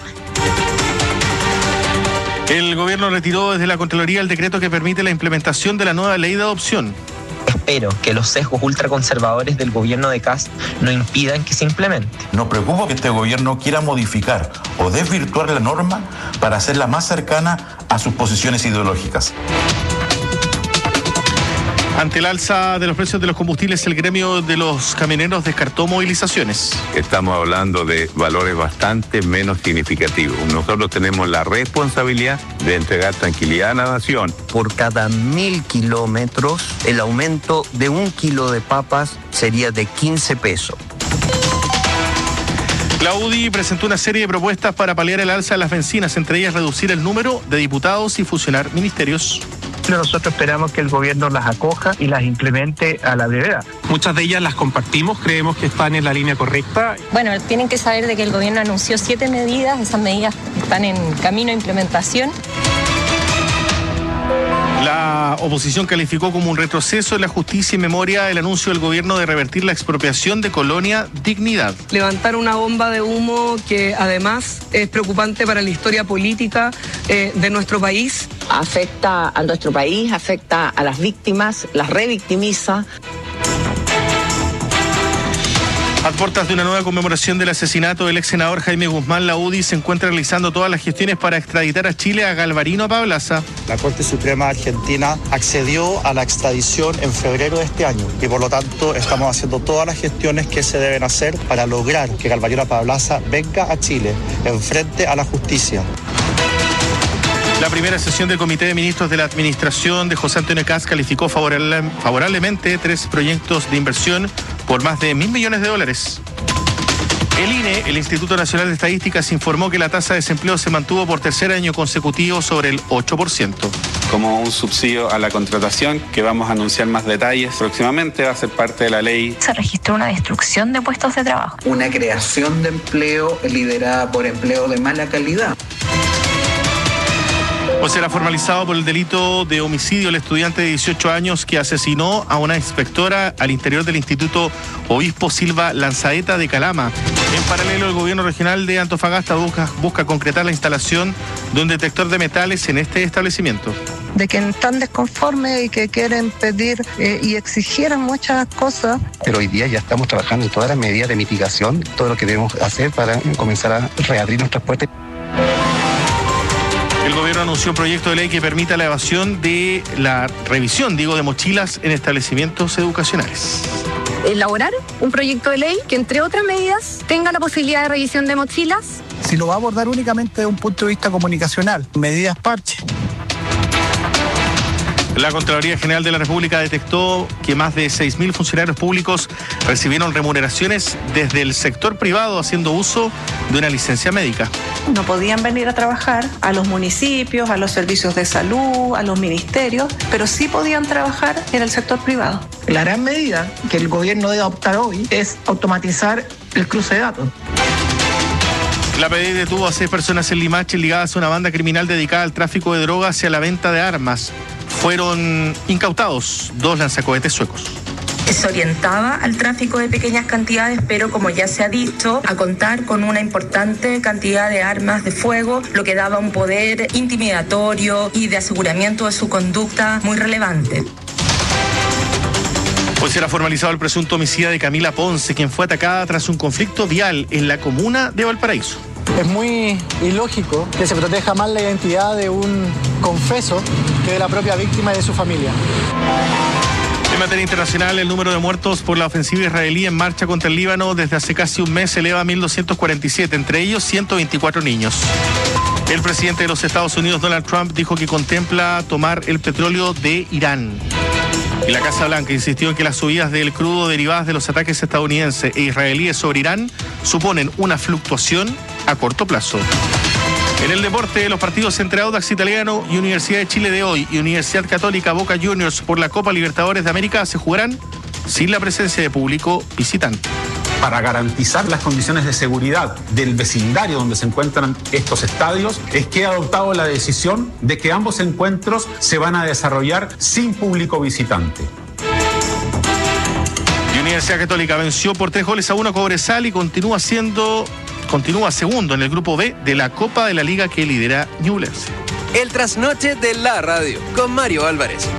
El gobierno retiró desde la Contraloría el decreto que permite la implementación de la nueva ley de adopción. Espero que los sesgos ultraconservadores del gobierno de Kast no impidan que se implemente. Nos preocupa que este gobierno quiera modificar o desvirtuar la norma para hacerla más cercana a sus posiciones ideológicas. Ante el alza de los precios de los combustibles, el gremio de los camioneros descartó movilizaciones. Estamos hablando de valores bastante menos significativos. Nosotros tenemos la responsabilidad de entregar tranquilidad a la nación. Por cada 1.000 kilómetros, el aumento de 1 kilo de papas sería de 15 pesos. La UDI presentó una serie de propuestas para paliar el alza de las bencinas, entre ellas reducir el número de diputados y fusionar ministerios. Nosotros esperamos que el gobierno las acoja y las implemente a la brevedad. Muchas de ellas las compartimos, creemos que están en la línea correcta. Bueno, tienen que saber de que el gobierno anunció 7 medidas, esas medidas están en camino de implementación. La oposición calificó como un retroceso en la justicia y memoria el anuncio del gobierno de revertir la expropiación de Colonia Dignidad. Levantar una bomba de humo que además es preocupante para la historia política de nuestro país. Afecta a nuestro país, afecta a las víctimas, las revictimiza. A puertas de una nueva conmemoración del asesinato del ex senador Jaime Guzmán, la UDI se encuentra realizando todas las gestiones para extraditar a Chile a Galvarino Pablaza. La Corte Suprema Argentina accedió a la extradición en febrero de este año y por lo tanto estamos haciendo todas las gestiones que se deben hacer para lograr que Galvarino Pablaza venga a Chile, enfrente a la justicia. La primera sesión del Comité de Ministros de la Administración de José Antonio Kast calificó favorablemente 3 proyectos de inversión por más de $1.000 millones. El INE, el Instituto Nacional de Estadísticas, informó que la tasa de desempleo se mantuvo por tercer año consecutivo sobre el 8%. Como un subsidio a la contratación, que vamos a anunciar más detalles próximamente, va a ser parte de la ley. Se registró una destrucción de puestos de trabajo. Una creación de empleo liderada por empleo de mala calidad. O será formalizado por el delito de homicidio el estudiante de 18 años que asesinó a una inspectora al interior del Instituto Obispo Silva Lanzaeta de Calama. En paralelo, el gobierno regional de Antofagasta busca concretar la instalación de un detector de metales en este establecimiento. De que están desconformes y que quieren pedir y exigir muchas cosas. Pero hoy día ya estamos trabajando en todas las medidas de mitigación, todo lo que debemos hacer para comenzar a reabrir nuestras puertas. El gobierno anunció un proyecto de ley que permita la evasión de la revisión, de mochilas en establecimientos educacionales. Elaborar un proyecto de ley que, entre otras medidas, tenga la posibilidad de revisión de mochilas. Si lo va a abordar únicamente desde un punto de vista comunicacional, medidas parche. La Contraloría General de la República detectó que más de 6.000 funcionarios públicos recibieron remuneraciones desde el sector privado haciendo uso de una licencia médica. No podían venir a trabajar a los municipios, a los servicios de salud, a los ministerios, pero sí podían trabajar en el sector privado. La gran medida que el gobierno debe adoptar hoy es automatizar el cruce de datos. La PDI detuvo a 6 personas en Limache ligadas a una banda criminal dedicada al tráfico de drogas y a la venta de armas. Fueron incautados 2 lanzacohetes suecos. Se orientaba al tráfico de pequeñas cantidades, pero como ya se ha dicho, a contar con una importante cantidad de armas de fuego, lo que daba un poder intimidatorio y de aseguramiento de su conducta muy relevante. Hoy será formalizado el presunto homicida de Camila Ponce, quien fue atacada tras un conflicto vial en la comuna de Valparaíso. Es muy ilógico que se proteja más la identidad de un confeso que de la propia víctima y de su familia. En materia internacional, el número de muertos por la ofensiva israelí en marcha contra el Líbano desde hace casi un mes se eleva a 1.247, entre ellos 124 niños. El presidente de los Estados Unidos, Donald Trump, dijo que contempla tomar el petróleo de Irán. Y la Casa Blanca insistió en que las subidas del crudo derivadas de los ataques estadounidenses e israelíes sobre Irán suponen una fluctuación a corto plazo. En el deporte, los partidos entre Audax Italiano y Universidad de Chile de hoy y Universidad Católica Boca Juniors por la Copa Libertadores de América se jugarán sin la presencia de público visitante. Para garantizar las condiciones de seguridad del vecindario donde se encuentran estos estadios, es que he adoptado la decisión de que ambos encuentros se van a desarrollar sin público visitante. Y Universidad Católica venció por 3-1 a Cobresal y continúa segundo en el grupo B de la Copa de la Liga que lidera Ñublense. El trasnoche de la radio con Mario Álvarez.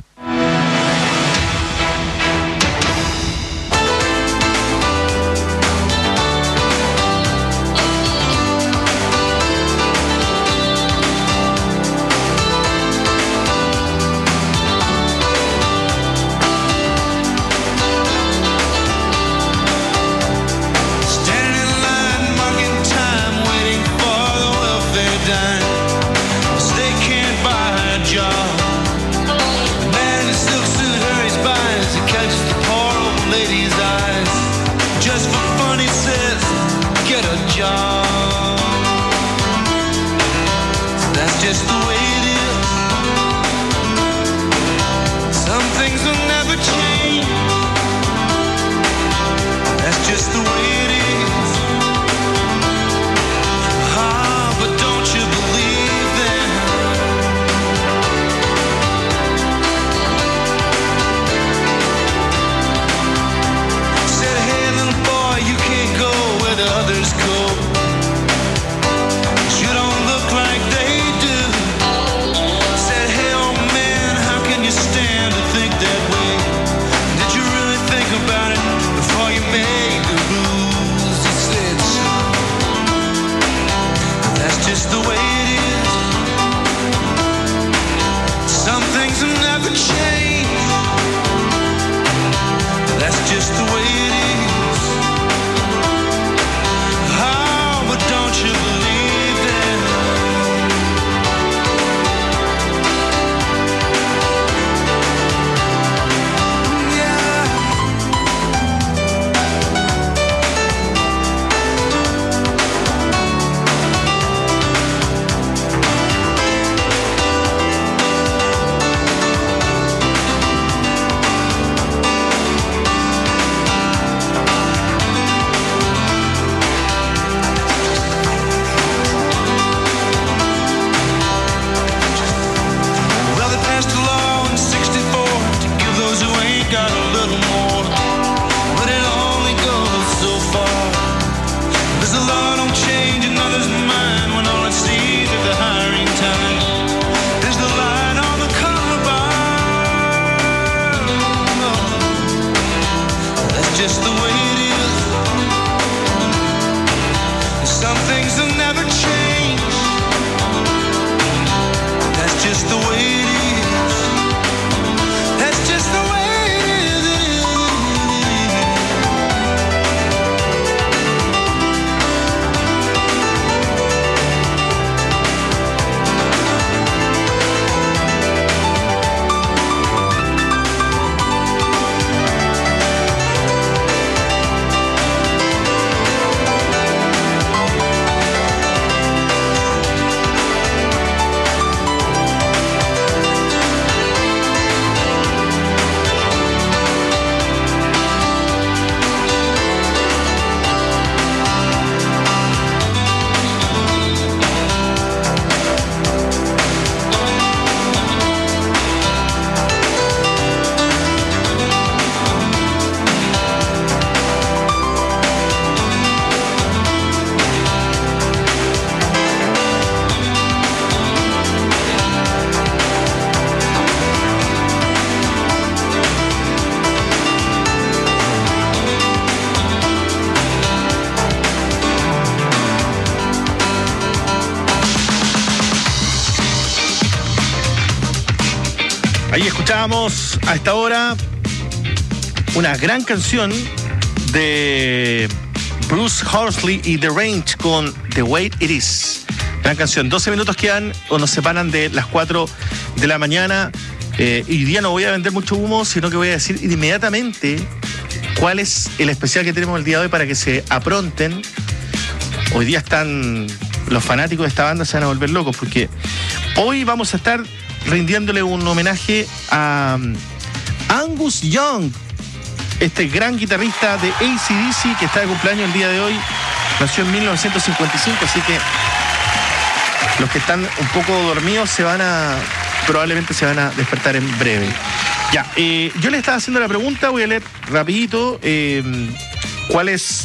Ahí escuchábamos a esta hora una gran canción de Bruce Horsley y The Range con The Way It Is. Gran canción. 12 minutos quedan o nos separan de las 4 de la mañana. Y hoy día no voy a vender mucho humo, sino que voy a decir inmediatamente cuál es el especial que tenemos el día de hoy para que se apronten. Hoy día están los fanáticos de esta banda, se van a volver locos, porque hoy vamos a estar rindiéndole un homenaje a Angus Young, este gran guitarrista de AC/DC que está de cumpleaños el día de hoy. Nació en 1955, así que los que están un poco dormidos probablemente se van a despertar en breve. Ya, yo le estaba haciendo la pregunta, voy a leer rapidito cuál es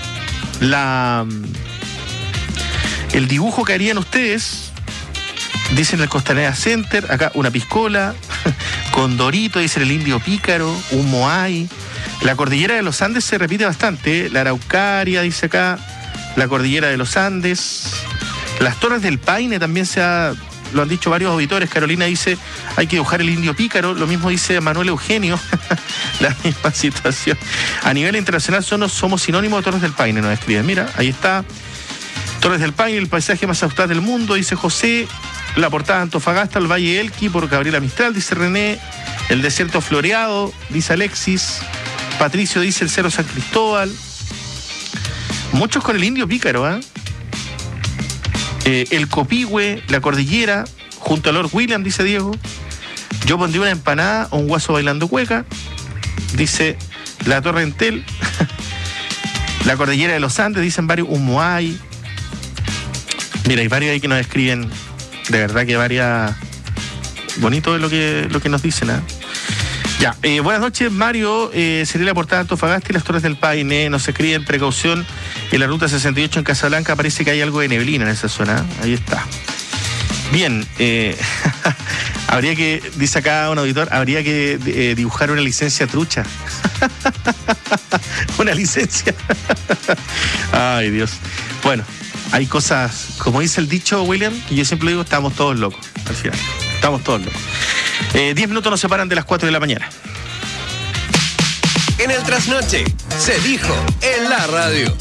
el dibujo que harían ustedes. Dicen el Costanera Center, acá una piscola, Condorito, dicen el Indio Pícaro, un Moai. La cordillera de los Andes se repite bastante, la Araucaria, dice acá, la cordillera de los Andes. Las Torres del Paine también lo han dicho varios auditores. Carolina dice, hay que dibujar el Indio Pícaro. Lo mismo dice Manuel Eugenio. La misma situación. A nivel internacional somos sinónimos de Torres del Paine, nos escriben. Mira, ahí está. Torres del Paine, el paisaje más austral del mundo, dice José. La portada de Antofagasta, el Valle Elqui, por Gabriela Mistral, dice René. El desierto floreado, dice Alexis. Patricio dice el Cerro San Cristóbal. Muchos con el Indio Pícaro, ¿eh? El Copihue, la cordillera, junto a Lord William, dice Diego. Yo pondría una empanada o un guaso bailando cueca, dice la Torre Entel. La cordillera de los Andes, dicen varios, un Moai. Mira, hay varios ahí que nos escriben, de verdad que varias. Bonito es lo que nos dicen, ¿eh? Ya, buenas noches, Mario. Sería la portada de Antofagasta y las Torres del Paine. Nos escriben precaución. En la ruta 68 en Casablanca parece que hay algo de neblina en esa zona. Ahí está. Bien, habría que, dice acá un auditor, habría que dibujar una licencia trucha. Una licencia. Ay, Dios. Bueno, hay cosas, como dice el dicho, William, que yo siempre digo, estamos todos locos. Al final, estamos todos locos. 10 minutos nos separan de las 4 de la mañana. En el trasnoche, se dijo en la radio.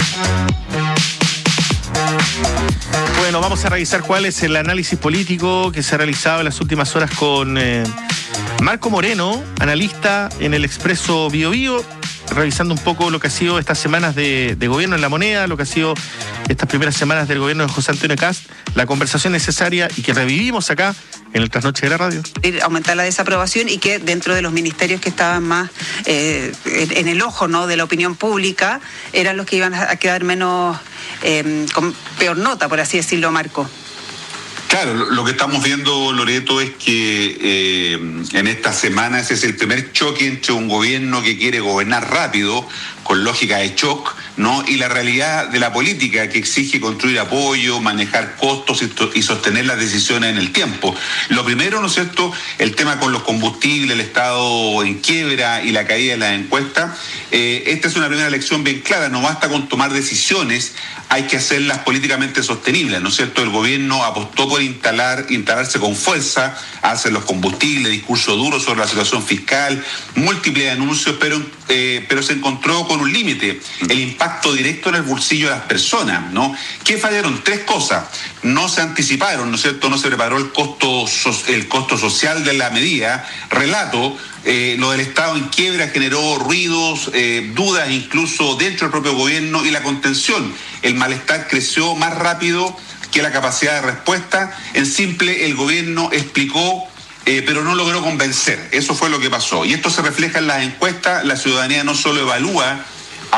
Bueno, vamos a revisar cuál es el análisis político que se ha realizado en las últimas horas con Marco Moreno, analista en el Expreso Bio Bio, revisando un poco lo que ha sido estas semanas de gobierno en La Moneda, lo que ha sido estas primeras semanas del gobierno de José Antonio Kast, la conversación necesaria y que revivimos acá en el Trasnoche de la Radio. Aumentar la desaprobación y que dentro de los ministerios que estaban más en el ojo, ¿no?, de la opinión pública, eran los que iban a quedar menos, con peor nota, por así decirlo, Marco. Claro, lo que estamos viendo, Loreto, es que en estas semanas es el primer choque entre un gobierno que quiere gobernar rápido, con lógica de shock, ¿no?, y la realidad de la política que exige construir apoyo, manejar costos y sostener las decisiones en el tiempo. Lo primero, ¿no es cierto?, el tema con los combustibles, el estado en quiebra y la caída de las encuestas. Esta es una primera lección bien clara, no basta con tomar decisiones, hay que hacerlas políticamente sostenibles, ¿no es cierto? El gobierno apostó por instalarse con fuerza, hacer los combustibles, discurso duro sobre la situación fiscal, múltiples anuncios, pero se encontró con un límite, el impacto directo en el bolsillo de las personas, ¿no? ¿Qué fallaron? 3 cosas. No se anticiparon, ¿no es cierto? No se preparó el costo social de la medida. Relato, lo del Estado en quiebra generó ruidos, dudas incluso dentro del propio gobierno, y la contención. El malestar creció más rápido que la capacidad de respuesta. En simple, el gobierno explicó, pero no logró convencer. Eso fue lo que pasó. Y esto se refleja en las encuestas. La ciudadanía no solo evalúa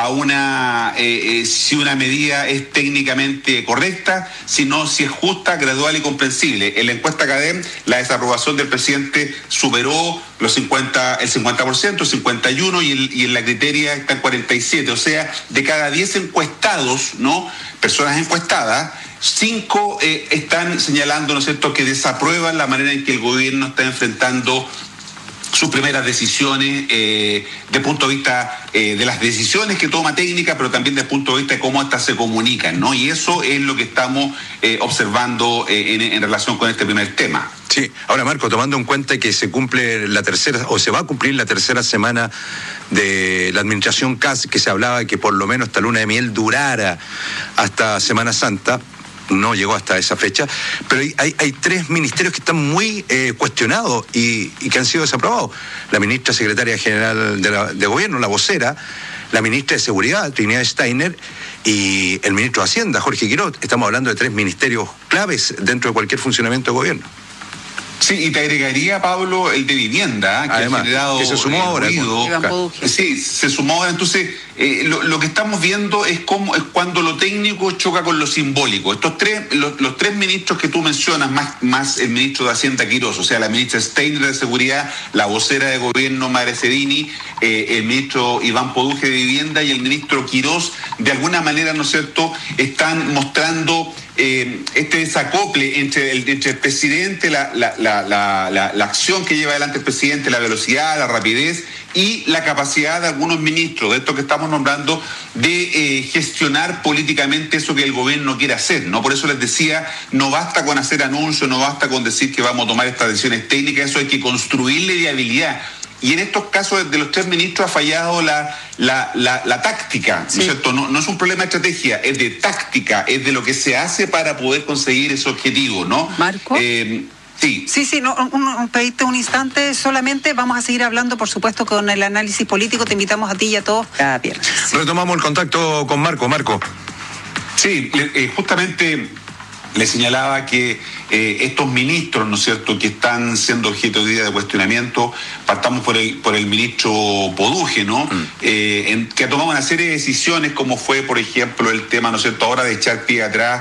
si una medida es técnicamente correcta, sino si es justa, gradual y comprensible. En la encuesta CADEM, la desaprobación del presidente superó el 50%, el 51%, y en la criteria está en 47%. O sea, de cada 10 encuestados, ¿no?, personas encuestadas, 5 están señalando, ¿no es cierto?, que desaprueban la manera en que el gobierno está enfrentando sus primeras decisiones, de punto de vista de las decisiones que toma técnica, pero también desde el punto de vista de cómo estas se comunican, ¿no? Y eso es lo que estamos observando en relación con este primer tema. Sí, ahora Marco, tomando en cuenta que se cumple la tercera, o se va a cumplir la tercera semana de la administración Kast, que se hablaba que por lo menos esta luna de miel durara hasta Semana Santa, no llegó hasta esa fecha, pero hay 3 ministerios que están muy cuestionados y que han sido desaprobados. La ministra secretaria general de Gobierno, la vocera, la ministra de Seguridad, Trinidad Steiner, y el ministro de Hacienda, Jorge Quirós. Estamos hablando de 3 ministerios claves dentro de cualquier funcionamiento de gobierno. Sí, y te agregaría, Pablo, el de vivienda, que además, ha generado que se sumó ahora. Sí, se sumó ahora. Entonces, lo que estamos viendo es cuando lo técnico choca con lo simbólico. Los 3 ministros que tú mencionas, más el ministro de Hacienda Quirós, o sea, la ministra Steiner de Seguridad, la vocera de Gobierno María Cedini, el ministro Iván Poduje de Vivienda y el ministro Quirós, de alguna manera, ¿no es cierto?, están mostrando este desacople entre el presidente, la acción que lleva adelante el presidente, la velocidad, la rapidez y la capacidad de algunos ministros, de estos que estamos nombrando, de gestionar políticamente eso que el gobierno quiere hacer, ¿no? Por eso les decía, no basta con hacer anuncios, no basta con decir que vamos a tomar estas decisiones técnicas, eso hay que construirle viabilidad. Y en estos casos de los 3 ministros ha fallado la táctica, ¿no es cierto? No es un problema de estrategia, es de táctica, es de lo que se hace para poder conseguir ese objetivo, ¿no? Marco. Sí, pediste un instante solamente. Vamos a seguir hablando, por supuesto, con el análisis político. Te invitamos a ti y a todos cada viernes. Retomamos el contacto con Marco. Sí, justamente le señalaba que estos ministros, ¿no es cierto?, que están siendo objeto de cuestionamiento, partamos por el ministro Poduje, ¿no? Que ha tomado una serie de decisiones, como fue, por ejemplo, el tema, ¿no es cierto?, ahora de echar pie atrás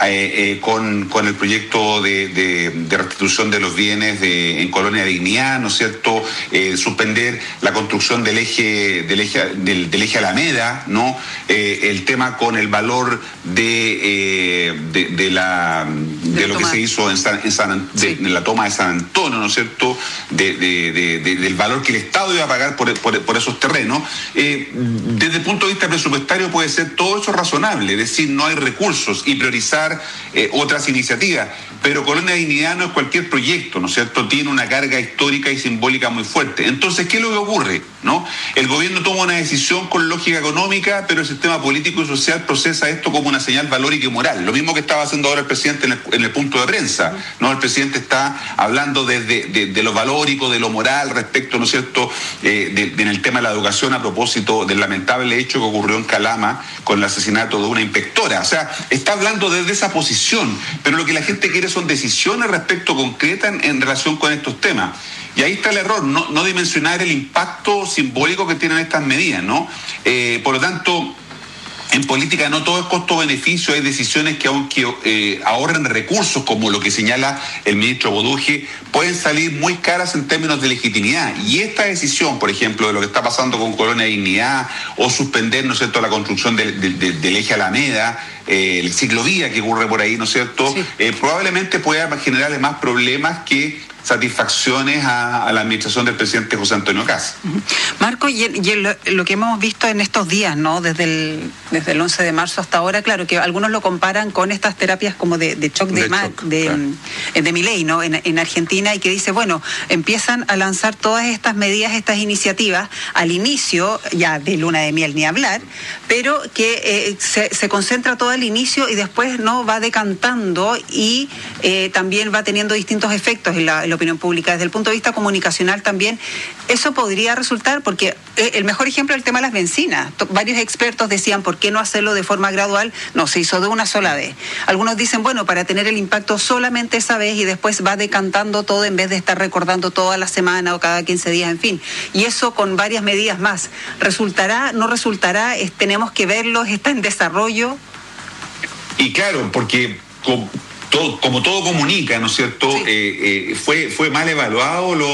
con el proyecto de restitución de los bienes en Colonia Dignidad, ¿no es cierto?, suspender la construcción del eje Alameda, ¿no? El tema con el valor de lo que se hizo en la toma de San Antonio, ¿no es cierto?, del valor que el Estado iba a pagar por esos terrenos. Desde el punto de vista presupuestario puede ser todo eso razonable, es decir, no hay recursos y priorizar otras iniciativas, pero Colonia Dignidad no es cualquier proyecto, ¿no es cierto?, tiene una carga histórica y simbólica muy fuerte. Entonces, ¿qué es lo que ocurre?, ¿no? El gobierno toma una decisión con lógica económica, pero el sistema político y social procesa esto como una señal valórica y moral. Lo mismo que estaba haciendo ahora el presidente en el punto de prensa, ¿no? El presidente está hablando de lo valórico, de lo moral respecto, ¿no es cierto?, en el tema de la educación a propósito del lamentable hecho que ocurrió en Calama con el asesinato de una inspectora. O sea, está hablando desde esa posición, pero lo que la gente quiere son decisiones respecto concretas en relación con estos temas. Y ahí está el error, no dimensionar el impacto simbólico que tienen estas medidas, ¿no? Por lo tanto, en política no todo es costo-beneficio, hay decisiones que aunque ahorren recursos, como lo que señala el ministro Poduje, pueden salir muy caras en términos de legitimidad. Y esta decisión, por ejemplo, de lo que está pasando con Colonia Dignidad, o suspender, ¿no es cierto?, la construcción del eje Alameda, el ciclovía que ocurre por ahí, ¿no es cierto?, probablemente pueda generarle más problemas que satisfacciones a la administración del presidente José Antonio Kast. Marco, y lo que hemos visto en estos días, ¿no?, desde el 11 de marzo hasta ahora, claro, que algunos lo comparan con estas terapias como de shock de Milei, ¿no?, en Argentina, y que dice, bueno, empiezan a lanzar todas estas medidas, estas iniciativas, al inicio, ya de luna de miel ni hablar, pero que se concentra todo al inicio y después no va decantando y también va teniendo distintos efectos en la opinión pública. Desde el punto de vista comunicacional también, eso podría resultar, porque el mejor ejemplo es el tema de las bencinas. Varios expertos decían, ¿por qué no hacerlo de forma gradual? No, se hizo de una sola vez. Algunos dicen, bueno, para tener el impacto solamente esa vez y después va decantando todo en vez de estar recordando toda la semana o cada 15 días, en fin. Y eso con varias medidas más. ¿Resultará? ¿No resultará? ¿Tenemos que verlo? ¿Está en desarrollo? Y claro, porque como todo comunica, ¿no es cierto? Sí. Fue mal evaluado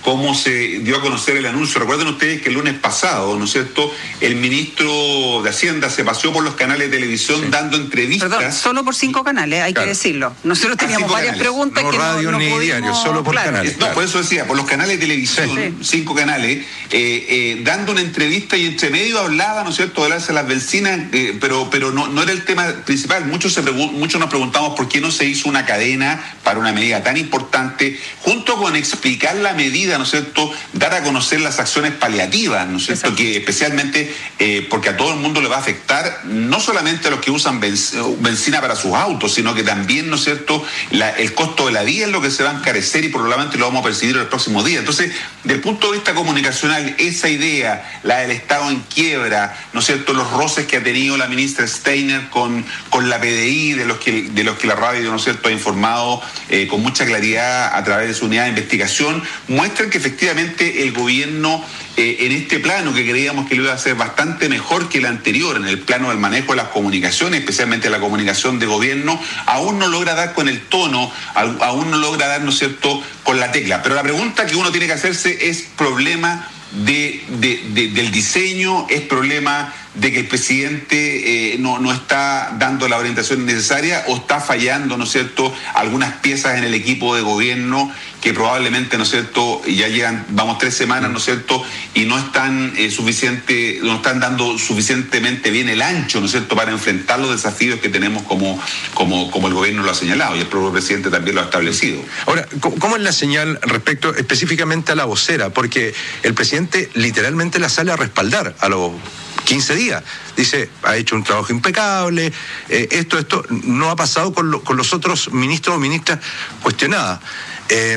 cómo se dio a conocer el anuncio. Recuerden ustedes que el lunes pasado, ¿no es cierto?, el ministro de Hacienda se paseó por los canales de televisión dando entrevistas. Perdón, solo por 5 canales, hay que decirlo. Nosotros teníamos varias preguntas no que radio no ni pudimos, diario, solo por canales. No, por eso decía, por los canales de televisión, 5 canales, dando una entrevista y entre medio hablaba, ¿no es cierto?, de las bencinas, pero no era el tema principal. Muchos nos preguntamos por qué no se hizo una cadena para una medida tan importante, junto con explicar la medida, ¿no es cierto?, dar a conocer las acciones paliativas, ¿no es cierto?, que especialmente porque a todo el mundo le va a afectar, no solamente a los que usan benzina para sus autos, sino que también, ¿no es cierto?, el costo de la vida es lo que se va a encarecer y probablemente lo vamos a percibir en los próximos días. Entonces, desde el punto de vista comunicacional, esa idea, la del Estado en quiebra, ¿no es cierto?, los roces que ha tenido la ministra Steiner con la PDI, de los que la radio, ¿no es cierto?, ha informado con mucha claridad a través de su unidad de investigación, muestran que efectivamente el gobierno en este plano, que creíamos que lo iba a hacer bastante mejor que el anterior, en el plano del manejo de las comunicaciones, especialmente la comunicación de gobierno, aún no logra dar con el tono, aún no logra dar, ¿no es cierto?, con la tecla. Pero la pregunta que uno tiene que hacerse es problema del diseño, es problema de que el presidente no está dando la orientación necesaria o está fallando, ¿no es cierto?, algunas piezas en el equipo de gobierno que probablemente, ¿no es cierto?, ya llegan, vamos 3 semanas, ¿no es cierto?, y no están no están dando suficientemente bien el ancho, ¿no es cierto?, para enfrentar los desafíos que tenemos como el gobierno lo ha señalado y el propio presidente también lo ha establecido. Ahora, ¿cómo es la señal respecto específicamente a la vocera? Porque el presidente literalmente la sale a respaldar a los 15 días. Dice, ha hecho un trabajo impecable, esto no ha pasado con los otros ministros o ministras cuestionadas.